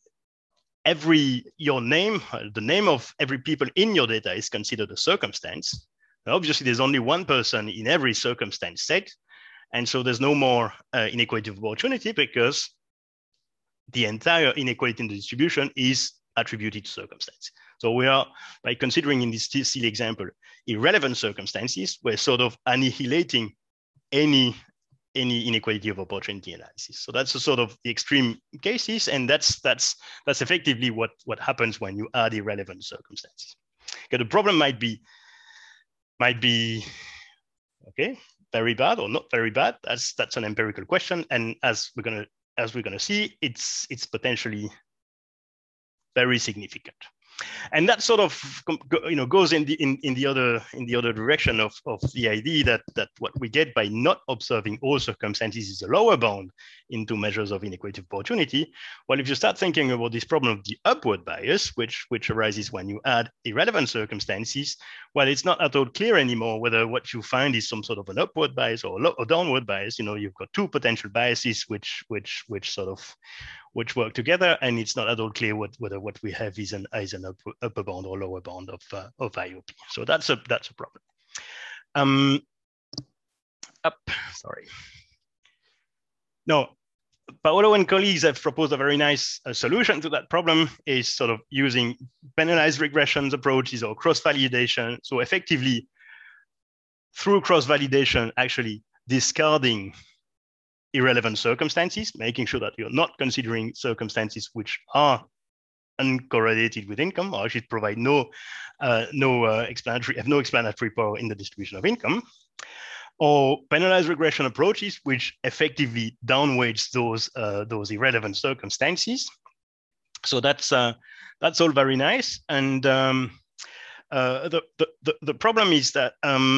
name of every people in your data is considered a circumstance. Now, obviously, there's only one person in every circumstance set, and so there's no more inequality of opportunity because the entire inequality in the distribution is attributed to circumstance. So we are, by considering in this silly example, irrelevant circumstances, we're sort of annihilating any inequality of opportunity analysis. So that's a sort of the extreme cases, and that's effectively what happens when you add irrelevant circumstances. Okay, the problem might be might be, okay, very bad or not very bad. That's an empirical question. And as we're gonna see, it's potentially very significant. And that sort of goes in the other direction of the idea that what we get by not observing all circumstances is a lower bound into measures of inequality of opportunity. Well, if you start thinking about this problem of the upward bias, which arises when you add irrelevant circumstances, well, it's not at all clear anymore whether what you find is some sort of an upward bias or a downward bias. You've got two potential biases which work together, and it's not at all clear whether what we have is an upper bound or lower bound of IOP. So that's a problem. Sorry. No, Paolo and colleagues have proposed a very nice solution to that problem, is sort of using penalized regressions approaches or cross-validation. So effectively, through cross-validation, actually discarding irrelevant circumstances, making sure that you're not considering circumstances which are uncorrelated with income, or should provide no explanatory power in the distribution of income, or penalized regression approaches which effectively downweights those irrelevant circumstances. So that's all very nice, and the problem is that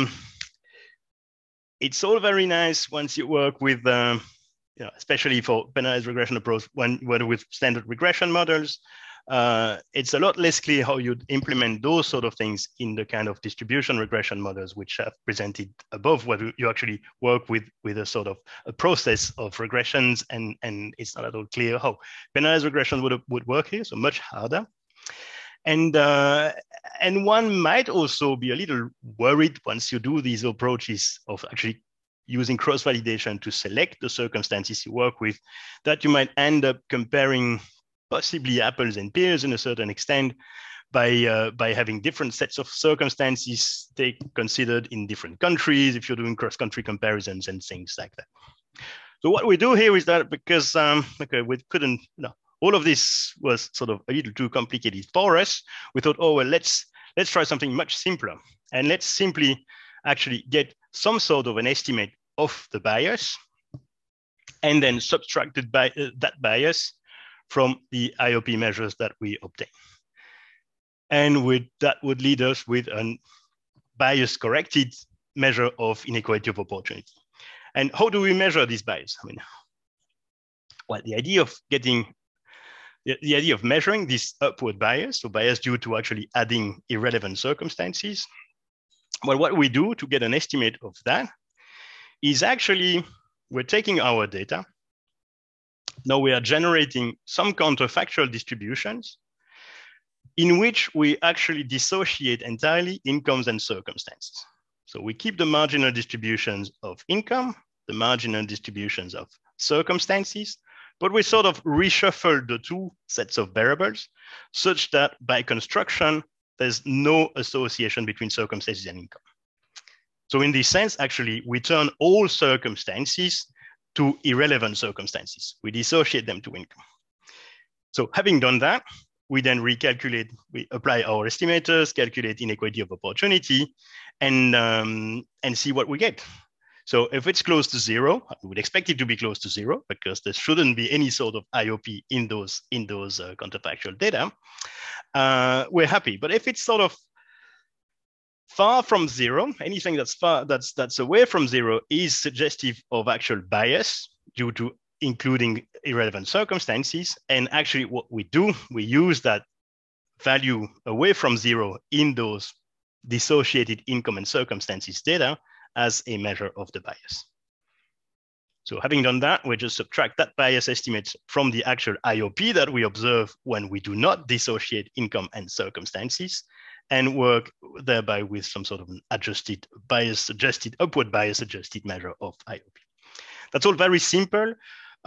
it's all very nice once you work with, especially for penalized regression approach, when with standard regression models. It's a lot less clear how you'd implement those sort of things in the kind of distribution regression models which have presented above, where you actually work with a sort of a process of regressions, and it's not at all clear how penalized regression would work here, so much harder. And one might also be a little worried once you do these approaches of actually using cross-validation to select the circumstances you work with, that you might end up comparing possibly apples and pears in a certain extent by having different sets of circumstances considered in different countries if you're doing cross-country comparisons and things like that. So what we do here is that because we couldn't, all of this was sort of a little too complicated for us, we thought, oh, well, let's try something much simpler. And let's simply actually get some sort of an estimate of the bias and then subtracted by that bias from the IOP measures that we obtain. And that would lead us with a bias corrected measure of inequality of opportunity. And how do we measure this bias? I mean, well, the idea of measuring this upward bias, so bias due to actually adding irrelevant circumstances, well, what we do to get an estimate of that is actually, we're taking our data. Now we are generating some counterfactual distributions in which we actually dissociate entirely incomes and circumstances. So we keep the marginal distributions of income, the marginal distributions of circumstances, but we sort of reshuffle the two sets of variables such that by construction, there's no association between circumstances and income. So in this sense, actually, we turn all circumstances to irrelevant circumstances. We dissociate them to income. So having done that, we then recalculate, we apply our estimators, calculate inequality of opportunity, and see what we get. So if it's close to zero, we would expect it to be close to zero because there shouldn't be any sort of IOP in those counterfactual data. We're happy. But if it's sort of far from zero, anything that's away from zero is suggestive of actual bias due to including irrelevant circumstances. And actually what we do, we use that value away from zero in those dissociated income and circumstances data as a measure of the bias. So having done that, we just subtract that bias estimate from the actual IOP that we observe when we do not dissociate income and circumstances, and work thereby with some sort of an upward bias adjusted measure of IOP. That's all very simple.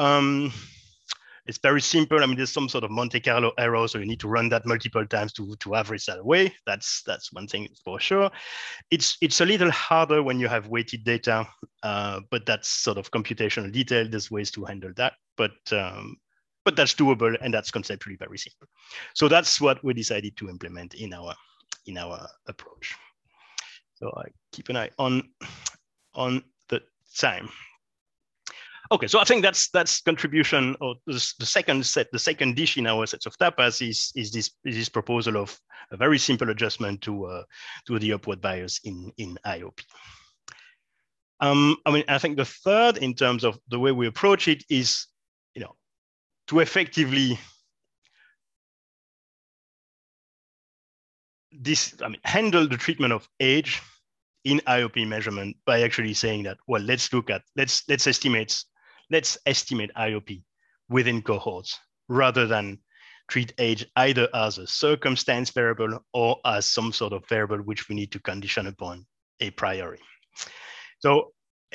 It's very simple. I mean, there's some sort of Monte Carlo error, so you need to run that multiple times to average that away. That's one thing for sure. It's a little harder when you have weighted data, but that's sort of computational detail. There's ways to handle that, but that's doable, and that's conceptually very simple. So that's what we decided to implement in our approach. So I keep an eye on the time. Okay, so I think that's contribution, or the second dish in our sets of tapas is this proposal of a very simple adjustment to the upward bias in IOP. I mean, I think the third, in terms of the way we approach it, is to effectively handle the treatment of age in IOP measurement by actually saying that, well, let's estimate IOP within cohorts rather than treat age either as a circumstance variable or as some sort of variable which we need to condition upon a priori. So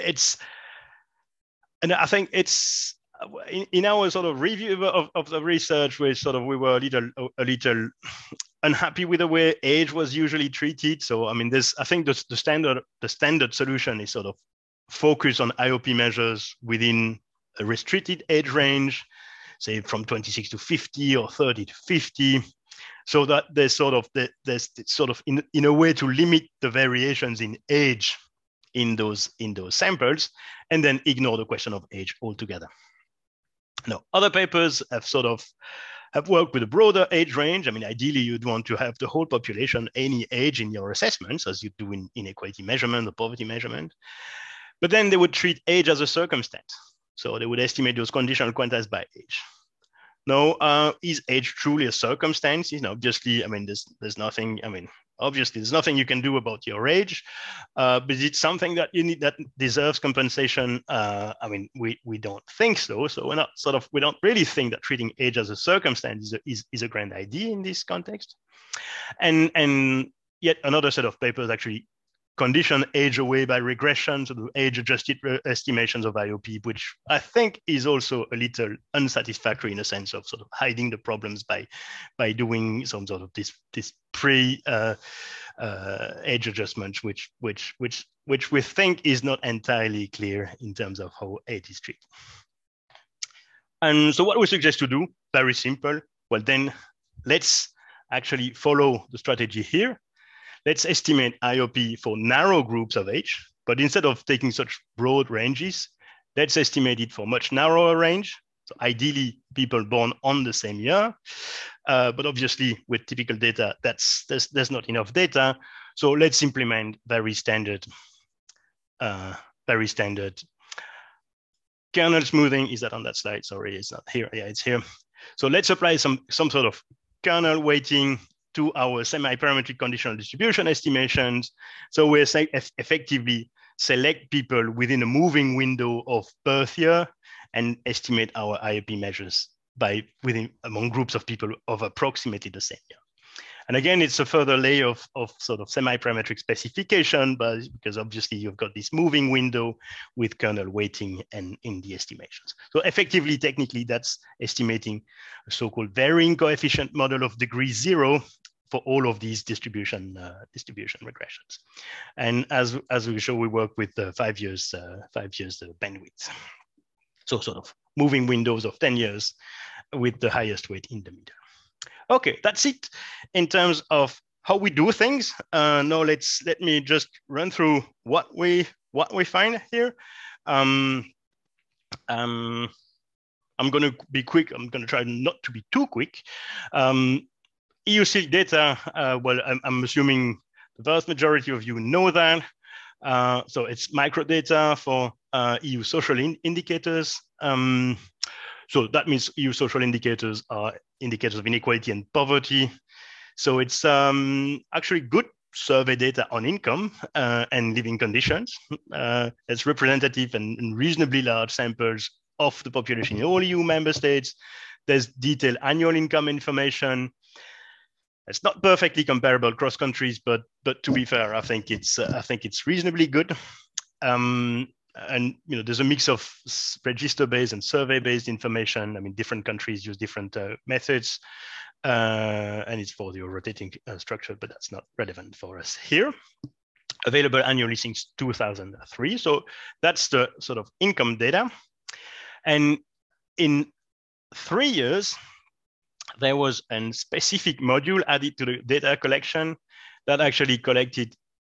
I think it's in our sort of review of the research, where we were a little unhappy with the way age was usually treated. So I mean, I think the standard solution is sort of focus on IOP measures within a restricted age range, say from 26 to 50 or 30 to 50, so that there's sort of in a way to limit the variations in age in those samples, and then ignore the question of age altogether. Now, other papers have worked with a broader age range. I mean, ideally, you'd want to have the whole population, any age in your assessments, as you do in inequality measurement or poverty measurement. But then they would treat age as a circumstance. So they would estimate those conditional quantities by age. Now, is age truly a circumstance? Obviously, I mean, there's nothing, obviously there's nothing you can do about your age, but it's something that that deserves compensation. I mean, we don't think so. So we don't really think that treating age as a circumstance is a grand idea in this context. And yet another set of papers actually condition age away by regression, so the age-adjusted estimations of IOP, which I think is also a little unsatisfactory in a sense of sort of hiding the problems by doing some sort of this pre-age adjustments, which we think is not entirely clear in terms of how age is treated. And so what we suggest to do, very simple. Well, then let's actually follow the strategy here. Let's estimate IOP for narrow groups of age, but instead of taking such broad ranges, let's estimate it for much narrower range. So ideally, people born on the same year, but obviously with typical data, there's not enough data. So let's implement very standard kernel smoothing. Is that on that slide? Sorry, it's not here. Yeah, it's here. So let's apply some sort of kernel weighting to our semi-parametric conditional distribution estimations. So we're effectively select people within a moving window of birth year and estimate our IOP measures among groups of people of approximately the same year. And again, it's a further layer of sort of semi-parametric specification, but because obviously you've got this moving window with kernel weighting and in the estimations. So effectively, technically, that's estimating a so-called varying coefficient model of degree 0 for all of these distribution regressions. And as we show, we work with 5 years bandwidth. So sort of moving windows of 10 years with the highest weight in the middle. Okay, that's it in terms of how we do things. Now let me just run through what we find here. I'm going to be quick. I'm going to try not to be too quick. EU-SILC data, well, I'm assuming the vast majority of you know that. So it's microdata for EU social indicators. So that means EU social indicators are indicators of inequality and poverty. So it's actually good survey data on income and living conditions. It's representative and reasonably large samples of the population in all EU member states. There's detailed annual income information. It's not perfectly comparable across countries, but to be fair, I think it's reasonably good. And there's a mix of register-based and survey-based information. I mean, different countries use different methods, and it's for the rotating structure, but that's not relevant for us here. Available annually since 2003. So that's the sort of income data. And in 3 years, there was a specific module added to the data collection that actually collected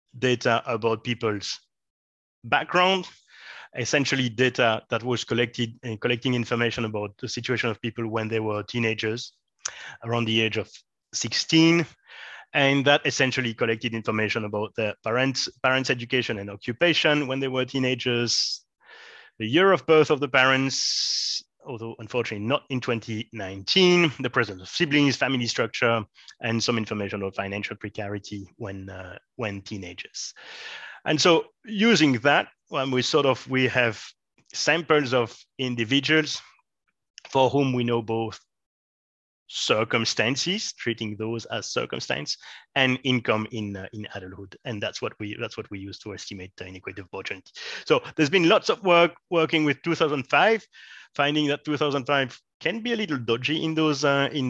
data about people's background, essentially data that was collecting information about the situation of people when they were teenagers, around the age of 16. And that essentially collected information about their parents' education and occupation when they were teenagers, the year of birth of the parents, although unfortunately not in 2019, the presence of siblings, family structure, and some information on financial precarity when teenagers. And so using that, when we have samples of individuals for whom we know both circumstances, treating those as circumstance, and income in adulthood, and that's what we use to estimate the inequality of opportunity. So there's been lots of work working with 2005, finding that 2005 can be a little dodgy in those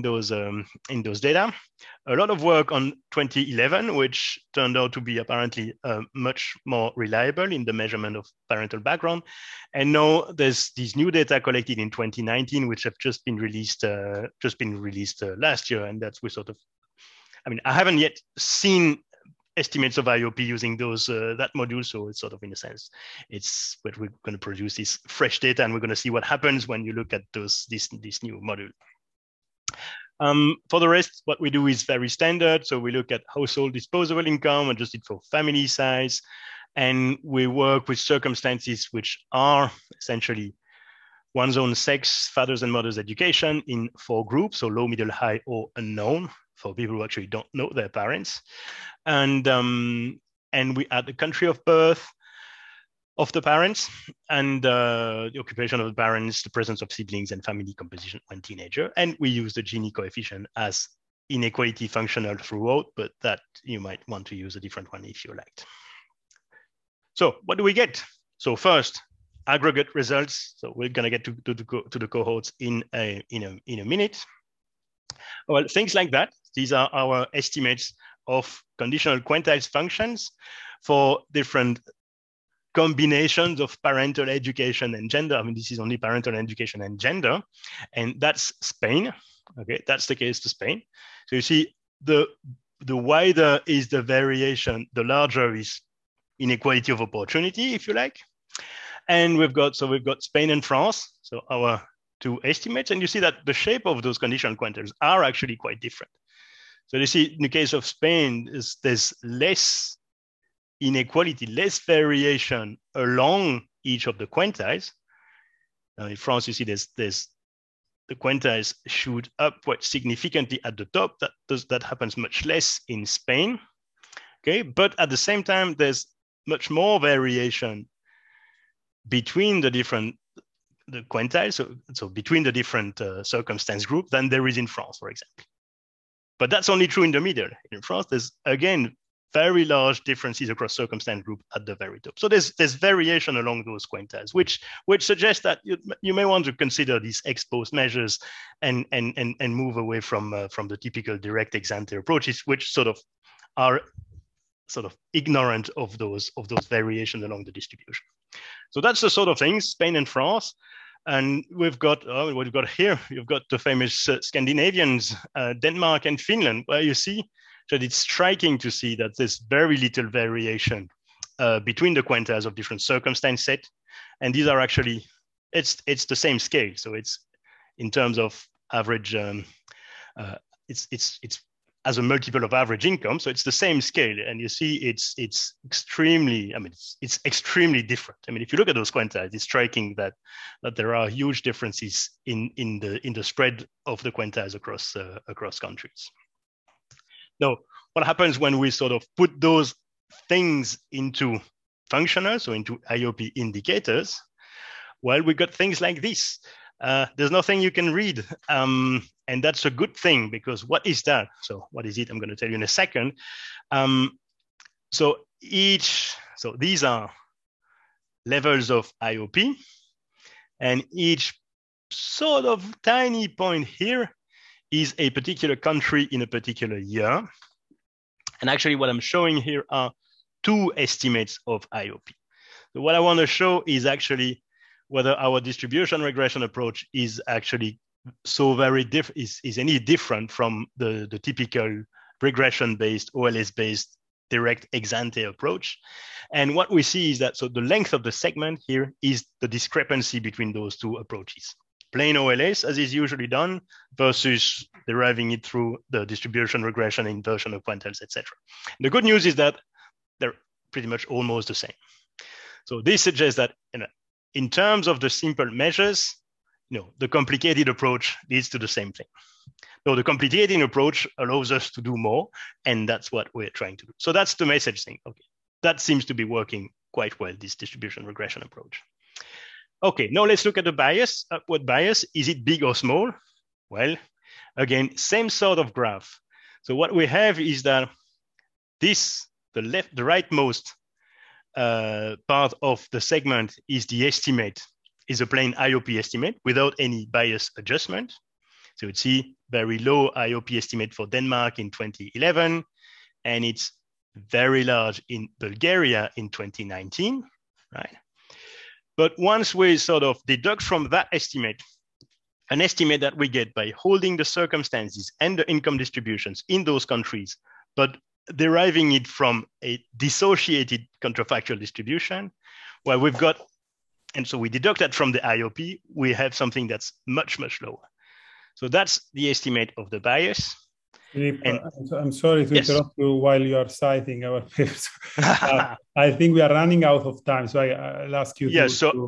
data. A lot of work on 2011, which turned out to be apparently much more reliable in the measurement of parental background. And now there's these new data collected in 2019, which have just been released last year, and that's I haven't yet seen estimates of IOP using that module, so it's sort of, in a sense, it's what we're going to produce this fresh data, and we're going to see what happens when you look at this new module. For the rest, what we do is very standard. So we look at household disposable income, adjusted for family size, and we work with circumstances which are essentially one's own sex, father's and mother's education in 4 groups, so low, middle, high, or unknown, for people who actually don't know their parents. And we add the country of birth of the parents, and the occupation of the parents, the presence of siblings, and family composition when teenager. And we use the Gini coefficient as inequality functional throughout, but that you might want to use a different one if you liked. So what do we get? So first, aggregate results. So we're going to get to the cohorts in a minute. Well, things like that. These are our estimates of conditional quantiles functions for different combinations of parental education and gender. I mean, this is only parental education and gender, and that's Spain. Okay, that's the case to Spain. So you see, the wider is the variation, the larger is inequality of opportunity, if you like. And we've got Spain and France, so our 2 estimates, and you see that the shape of those conditional quantiles are actually quite different. So you see, in the case of Spain, there's less inequality, less variation along each of the quantiles. In France, you see there's the quantiles shoot up quite significantly at the top. That happens much less in Spain. Okay, but at the same time, there's much more variation between the quantiles, so between the different circumstance group than there is in France, for example. But that's only true in the middle. In France, there's, again, very large differences across circumstance group at the very top. So there's variation along those quantiles, which suggests that you may want to consider these ex post measures and move away from the typical direct ex ante approaches, which are ignorant of those variations along the distribution. So that's the sort of things, Spain and France. And we've got what we've got here. You've got the famous Scandinavians, Denmark and Finland, where you see that it's striking to see that there's very little variation between the quantiles of different circumstance set. And these are actually, it's the same scale. So it's in terms of average, it's as a multiple of average income. So it's the same scale. And you see it's extremely, it's extremely different. I mean, if you look at those quantiles, it's striking that there are huge differences in the spread of the quantiles across countries. Now, what happens when we put those things into functional, so into IOP indicators? Well, we got things like this. There's nothing you can read. And that's a good thing, because what is that? So what is it? I'm going to tell you in a second. So these are levels of IOP, and each sort of tiny point here is a particular country in a particular year. And actually what I'm showing here are 2 estimates of IOP. So what I want to show is actually whether our distribution regression approach is actually so very is any different from the typical regression-based, OLS-based direct ex ante approach. And what we see is that, so the length of the segment here is the discrepancy between those two approaches. Plain OLS, as is usually done, versus deriving it through the distribution regression, inversion of quantiles, etc. The good news is that they're pretty much almost the same. So this suggests that in terms of the simple measures, the complicated approach leads to the same thing. So the complicating approach allows us to do more, and that's what we're trying to do. So that's the message thing. Okay, that seems to be working quite well, this distribution regression approach. Okay, now let's look at the bias, upward bias. Is it big or small? Well, again, same sort of graph. So what we have is that the rightmost part of the segment is the estimate, is a plain IOP estimate without any bias adjustment. So you'd see very low IOP estimate for Denmark in 2011, and it's very large in Bulgaria in 2019, right? But once we sort of deduct from that estimate, an estimate that we get by holding the circumstances and the income distributions in those countries, but deriving it from a dissociated counterfactual distribution, where we've got, and so we deduct that from the IOP, we have something that's much, much lower. So that's the estimate of the bias. Philippe, I'm sorry to interrupt you while you are citing our papers. I think we are running out of time, so I'll ask you.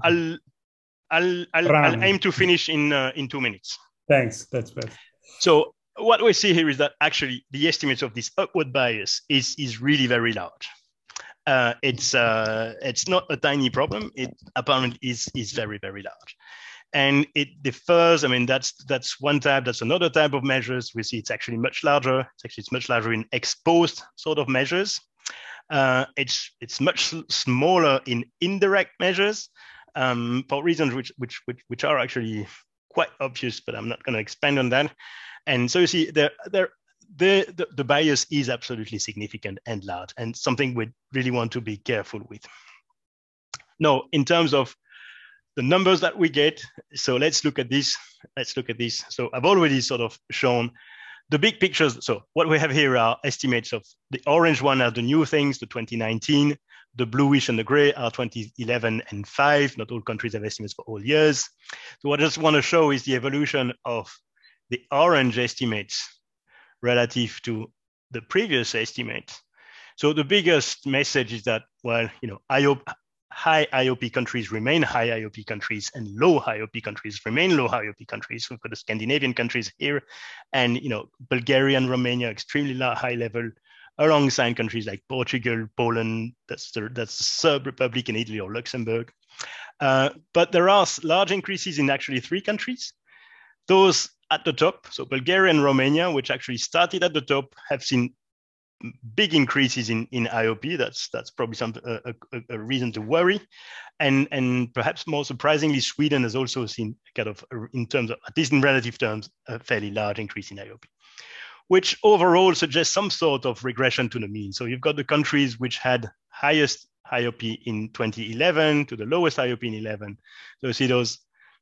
I'll aim to finish in 2 minutes. Thanks, that's better. So what we see here is that actually the estimate of this upward bias is really very large. It's not a tiny problem. It apparently is very, very large. And it differs. I mean, that's one type. That's another type of measures. We see it's actually much larger. It's much larger in exposed sort of measures. It's much smaller in indirect measures for reasons which are actually quite obvious, but I'm not going to expand on that. And so you see, the bias is absolutely significant and large, and something we really want to be careful with. Now, in terms of the numbers that we get, so let's look at this. So I've already sort of shown the big pictures. So what we have here are estimates of the orange one are the new things, the 2019, the bluish and the gray are 2011 and 5. Not all countries have estimates for all years. So what I just want to show is the evolution of the orange estimates relative to the previous estimate. So the biggest message is that, well, high IOP countries remain high IOP countries, and low IOP countries remain low IOP countries. We've got the Scandinavian countries here, and Bulgaria and Romania extremely high level, alongside countries like Portugal, Poland, that's the Serb Republic, in Italy or Luxembourg. But there are large increases in actually 3 countries. Those at the top, so Bulgaria and Romania, which actually started at the top, have seen big increases in IOP. That's probably a reason to worry, and perhaps more surprisingly, Sweden has also seen kind of, in terms of, at least in relative terms, a fairly large increase in IOP, which overall suggests some sort of regression to the mean. So you've got the countries which had highest IOP in 2011 to the lowest IOP in 11. So you see those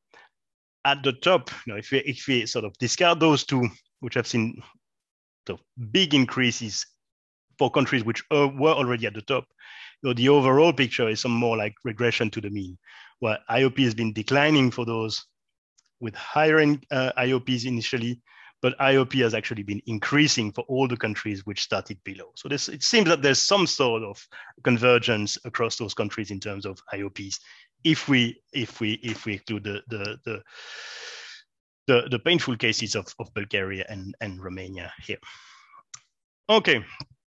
at the top. If we sort of discard those two, which have seen the big increases for countries which were already at the top, the overall picture is some more like regression to the mean, where IOP has been declining for those with higher IOPs initially, but IOP has actually been increasing for all the countries which started below. So it seems that there's some sort of convergence across those countries in terms of IOPs, if we include the painful cases of Bulgaria and Romania here. Okay.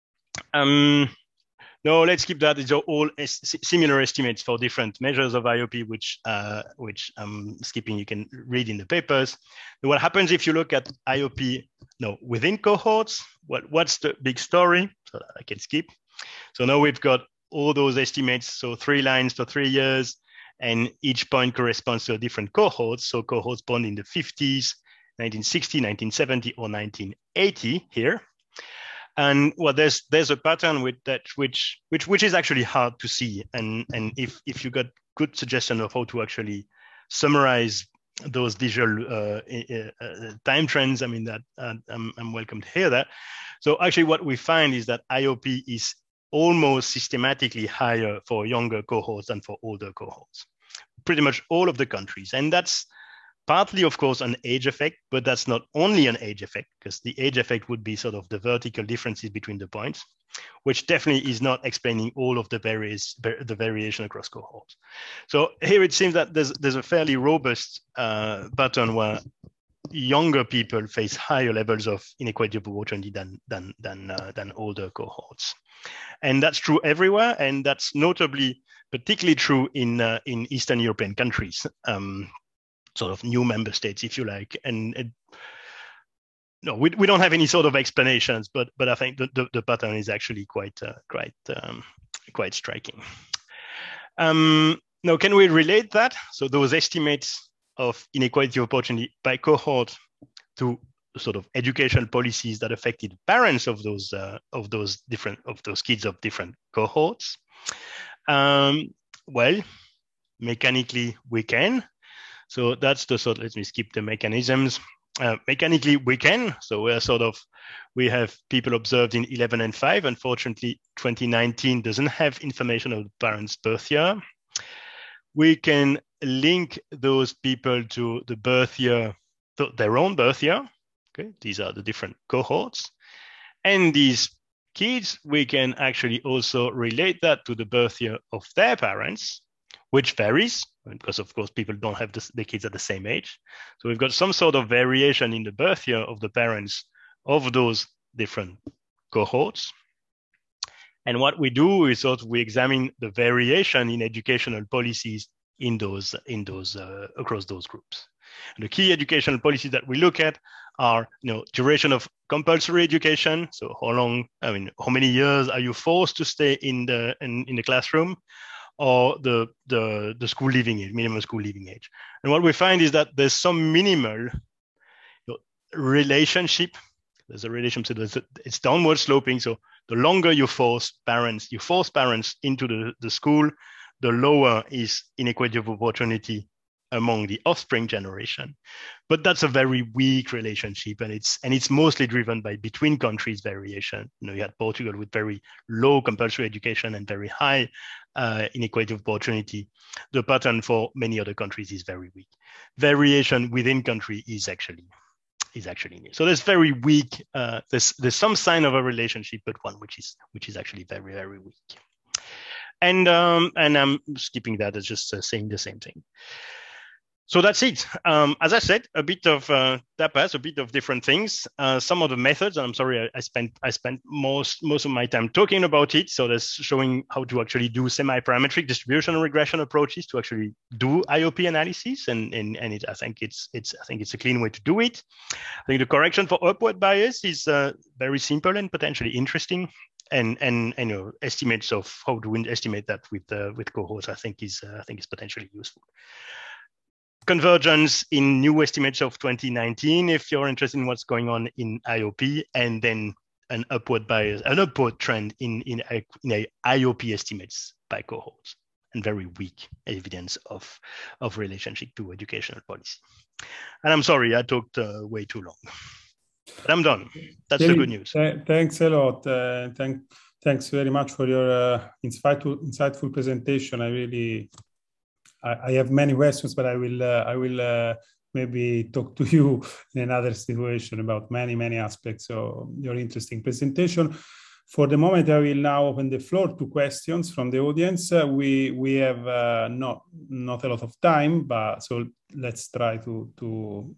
No, let's keep that. These are all similar estimates for different measures of IOP, which I'm skipping. You can read in the papers. What happens if you look at IOP within cohorts? What's the big story? So that I can skip. So now we've got all those estimates. So 3 lines for 3 years, and each point corresponds to a different cohort. So cohorts born in the 50s, 1960, 1970, or 1980 here. And well, there's a pattern with that which is actually hard to see. And if you got good suggestion of how to actually summarize those visual time trends, I mean, that I'm welcome to hear that. So actually, what we find is that IOP is almost systematically higher for younger cohorts than for older cohorts. Pretty much all of the countries. And that's partly, of course, an age effect, but that's not only an age effect, because the age effect would be sort of the vertical differences between the points, which definitely is not explaining all of the variation across cohorts. So here it seems that there's a fairly robust pattern where younger people face higher levels of inequality of opportunity than older cohorts. And that's true everywhere, and that's notably particularly true in Eastern European countries, sort of new member states, if you like. And no, we don't have any sort of explanations, but I think the pattern is actually quite striking. Now, can we relate that? So those estimates of inequality of opportunity by cohort to sort of educational policies that affected parents of those kids of different cohorts. Well, mechanically we can. So that's the sort. Let me skip the mechanisms. Mechanically we can. So we have people observed in 11 and 5. Unfortunately, 2019 doesn't have information of the parents' birth year. We can link those people to the birth year, to their own birth year. Okay, these are the different cohorts. And these kids, we can actually also relate that to the birth year of their parents, which varies, because of course people don't have the kids at the same age. So we've got some sort of variation in the birth year of the parents of those different cohorts. And what we do is we examine the variation in educational policies in those across those groups. And the key educational policies that we look at are, duration of compulsory education. So how many years are you forced to stay in the classroom, or the school leaving age, minimum school leaving age. And what we find is that there's some minimal relationship. There's a relationship, it's downward sloping. So the longer you force parents into the school, the lower is inequality of opportunity among the offspring generation. But that's a very weak relationship, and it's mostly driven by between countries variation. You had Portugal with very low compulsory education and very high inequality of opportunity. The pattern for many other countries is very weak. Variation within country is actually new. So there's very weak. There's some sign of a relationship, but one which is actually very, very weak. And I'm skipping that as just saying the same thing. So that's it. As I said, a bit of tapas, a bit of different things. Some of the methods, and I'm sorry, I spent most of my time talking about it. So that's showing how to actually do semi-parametric distribution and regression approaches to actually do IOP analysis, and I think it's a clean way to do it. I think the correction for upward bias is very simple and potentially interesting. And estimates of how to estimate that with cohorts, I think is potentially useful. Convergence in new estimates of 2019, if you're interested in what's going on in IOP, and then an upward trend in IOP estimates by cohorts, and very weak evidence of relationship to educational policy. And I'm sorry, I talked way too long. But I'm done. That's the good news. Thanks a lot. Thanks very much for your insightful presentation. I have many questions, but I will maybe talk to you in another situation about many aspects of your interesting presentation. For the moment, I will now open the floor to questions from the audience. We have not a lot of time, but so let's try to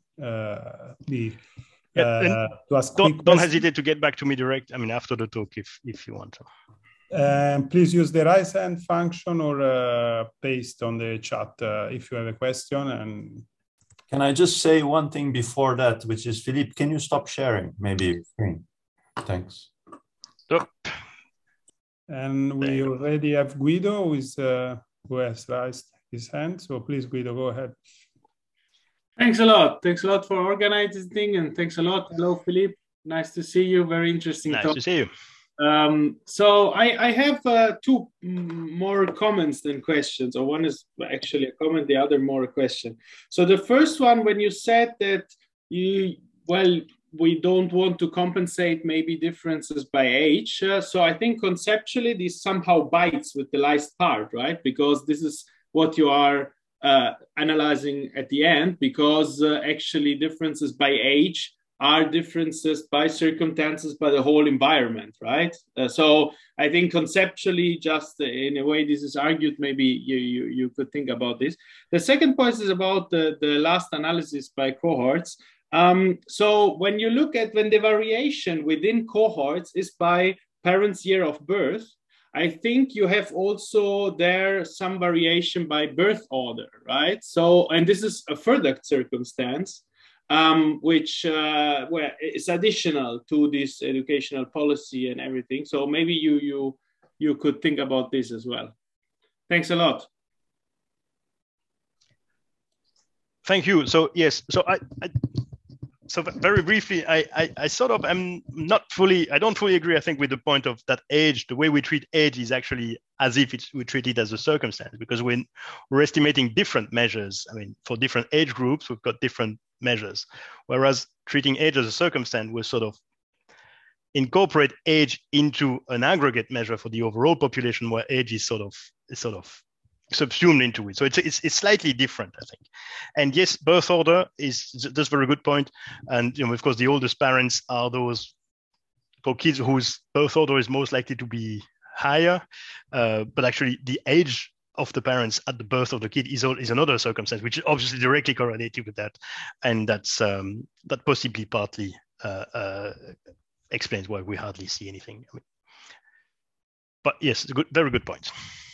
ask. Don't hesitate to get back to me direct. I mean, after the talk, if you want to. Please use the raise hand function or paste on the chat if you have a question. And can I just say one thing before that, which is, Philippe, can you stop sharing? Maybe. Thanks. Stop. And we already have Guido who has raised his hand. So please, Guido, go ahead. Thanks a lot. Thanks a lot for organizing, and thanks a lot. Hello, Philippe. Nice to see you. Very interesting talk. Nice to see you. So I have two more comments than questions, or one is actually a comment, the other more a question. So the first one, when you said that we don't want to compensate maybe differences by age. So I think conceptually this somehow bites with the last part, right? Because this is what you are analyzing at the end, because actually differences by age are differences by circumstances, by the whole environment, right? So I think conceptually, just in a way this is argued, maybe you could think about this. The second point is about the last analysis by cohorts. So when you look at when the variation within cohorts is by parents' year of birth, I think you have also there some variation by birth order, right? So, and this is a further circumstance, which is additional to this educational policy and everything. So maybe you could think about this as well. Thanks a lot. Thank you. So yes, so so very briefly, I sort of am not fully, I don't fully agree, I think, with the point of that age. The way we treat age is actually as if we treat it as a circumstance, because we're estimating different measures. I mean, for different age groups, we've got different measures. Whereas treating age as a circumstance, we sort of incorporate age into an aggregate measure for the overall population, where age is sort of subsumed into it. So it's slightly different, I think. And yes, birth order that's a very good point. And of course, the oldest parents are those for kids whose birth order is most likely to be higher. But actually, the age of the parents at the birth of the kid is another circumstance, which is obviously directly correlated with that. And that's that possibly partly explains why we hardly see anything. I mean, but yes, very good point.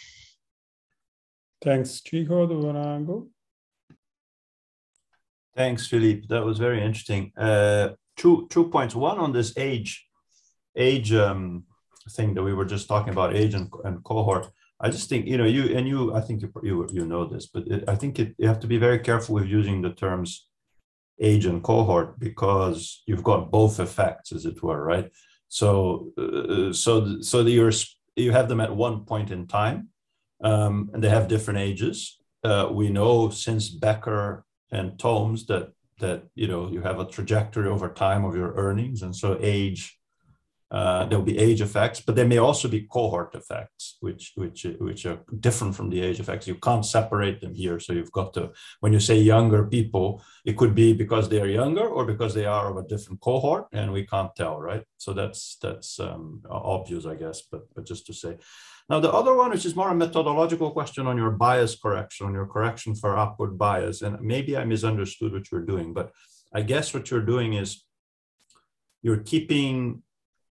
Thanks, Chico. Do you want to go? Thanks, Philippe. That was very interesting. Two points. One on this age thing that we were just talking about, age and cohort. I just think, I think you know this, but I think you have to be very careful with using the terms age and cohort, because you've got both effects, as it were, right? So you have them at one point in time. And they have different ages. We know since Becker and Tomes that you have a trajectory over time of your earnings, and so age, there'll be age effects, but there may also be cohort effects, which are different from the age effects. You can't separate them here. So you've got to, when you say younger people, it could be because they are younger or because they are of a different cohort, and we can't tell, right? So that's obvious, I guess, but just to say. Now, the other one, which is more a methodological question on your bias correction, on your correction for upward bias, and maybe I misunderstood what you're doing, but I guess what you're doing is you're keeping,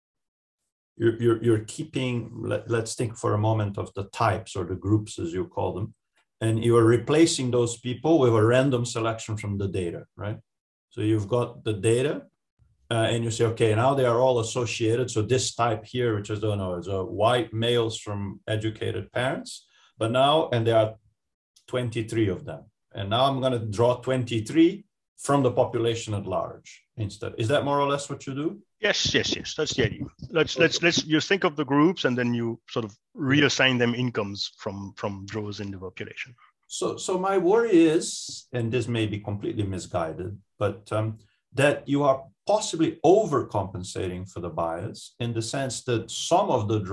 let's think for a moment of the types or the groups, as you call them, and you are replacing those people with a random selection from the data, right? So you've got the data, and you say, okay, now they are all associated. So this type here, which I don't know, is white males from educated parents, but now, and there are 23 of them. And now I'm going to draw 23 from the population at large instead. Is that more or less what you do? Yes. That's the idea. Let's you think of the groups, and then you sort of reassign them incomes from those in the population. So my worry is, and this may be completely misguided, but that you are possibly overcompensating for the bias, in the sense that some of the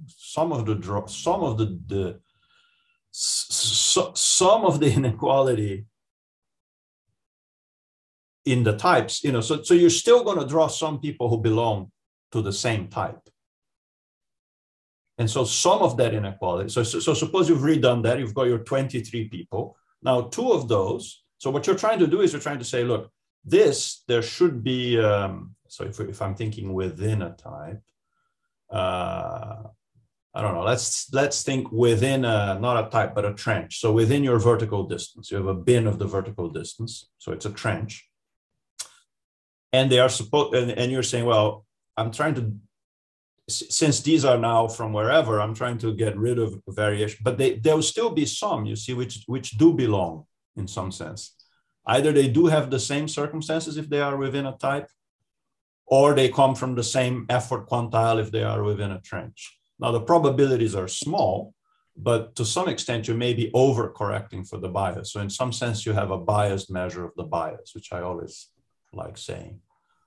inequality in the types, so you're still going to draw some people who belong to the same type. And so some of that inequality, so suppose you've redone that, you've got your 23 people. Now, two of those, so what you're trying to do is you're trying to say, look, there should be, so if I'm thinking within a type, I don't know, let's think within not a type, but a trench. So within your vertical distance, you have a bin of the vertical distance. So it's a trench. And they are supposed, and you're saying, well, I'm trying to, since these are now from wherever, I'm trying to get rid of variation, but there will still be some, you see, which do belong in some sense. Either they do have the same circumstances if they are within a type, or they come from the same effort quantile if they are within a trench. Now, the probabilities are small, but to some extent, you may be overcorrecting for the bias. So in some sense, you have a biased measure of the bias, which I always like saying.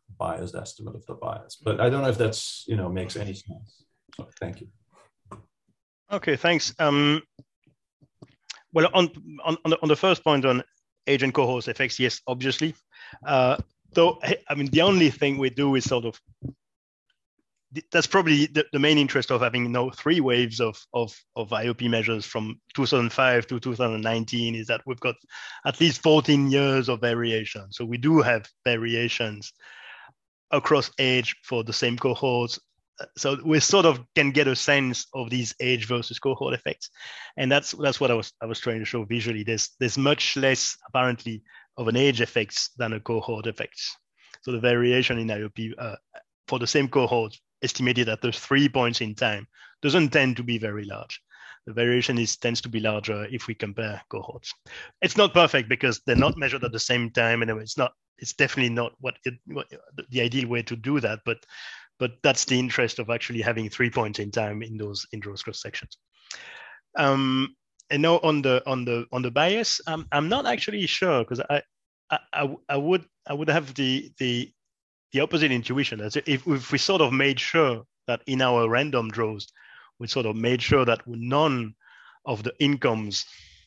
biased estimate of the bias. But I don't know if that's, makes any sense. So thank you. Okay, thanks. Well, on the first point on age and cohort effects, yes, obviously. Though, I mean, the only thing we do is sort of, that's probably the main interest of having 3 waves of IOP measures from 2005 to 2019 is that we've got at least 14 years of variation. So we do have variations across age for the same cohorts. So we sort of can get a sense of these age versus cohort effects. And that's what I was trying to show visually. There's much less apparently of an age effects than a cohort effects. So the variation in IOP for the same cohort estimated at the 3 points in time doesn't tend to be very large. The variation tends to be larger if we compare cohorts. It's not perfect because they're not measured at the same time, and it's definitely not what the ideal way to do that. But that's the interest of actually having 3 points in time in those cross sections. And now on the bias, I'm not actually sure because I would have the opposite intuition. As if we sort of made sure that in our random draws, we sort of made sure that none of the incomes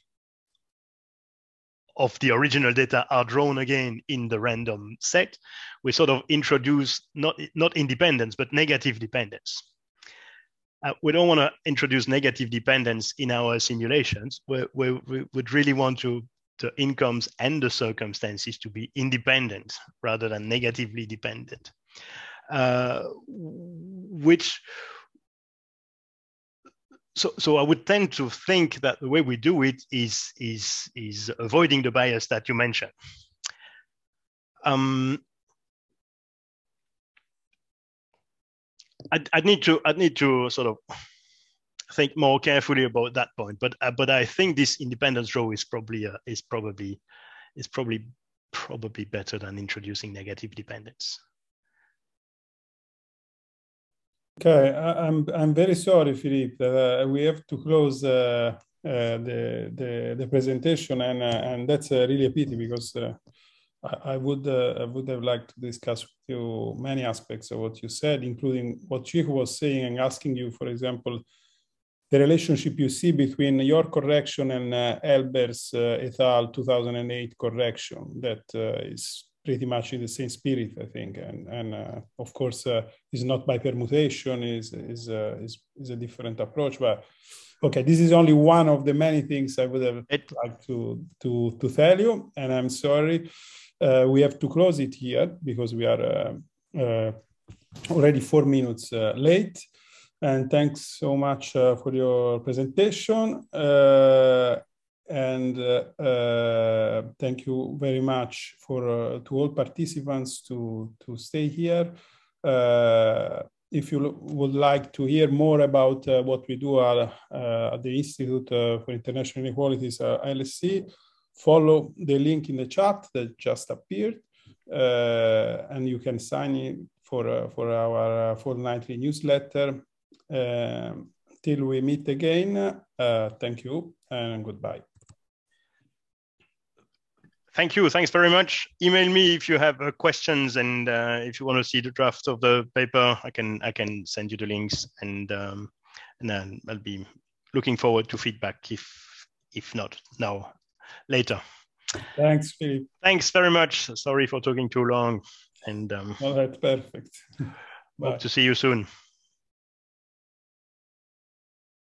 of the original data are drawn again in the random set, we sort of introduce not independence, but negative dependence. We don't want to introduce negative dependence in our simulations. We would really want the incomes and the circumstances to be independent rather than negatively dependent, So I would tend to think that the way we do it is avoiding the bias that you mentioned. I'd need to sort of think more carefully about that point, but I think this independence draw is probably better than introducing negative dependence. Okay, I'm very sorry, Philippe. We have to close the presentation, and that's really a pity because I would have liked to discuss with you many aspects of what you said, including what Chico was saying and asking you, for example, the relationship you see between your correction and Elbers et al. 2008 correction that is pretty much in the same spirit, I think, and of course is not by permutation, is a different approach. But okay, this is only one of the many things I would have liked to tell you, and I'm sorry. We have to close it here because we are already 4 minutes late. And thanks so much for your presentation. And thank you very much to all participants to stay here. If you would like to hear more about what we do at the Institute for International Inequalities, ILSC, follow the link in the chat that just appeared, and you can sign in for our fortnightly newsletter. Till we meet again, thank you and goodbye. Thank you. Thanks very much. Email me if you have questions, and if you want to see the draft of the paper, I can send you the links, and then I'll be looking forward to feedback if not now, later. Thanks, Philippe. Thanks very much. Sorry for talking too long, and all right, perfect. Hope to see you soon.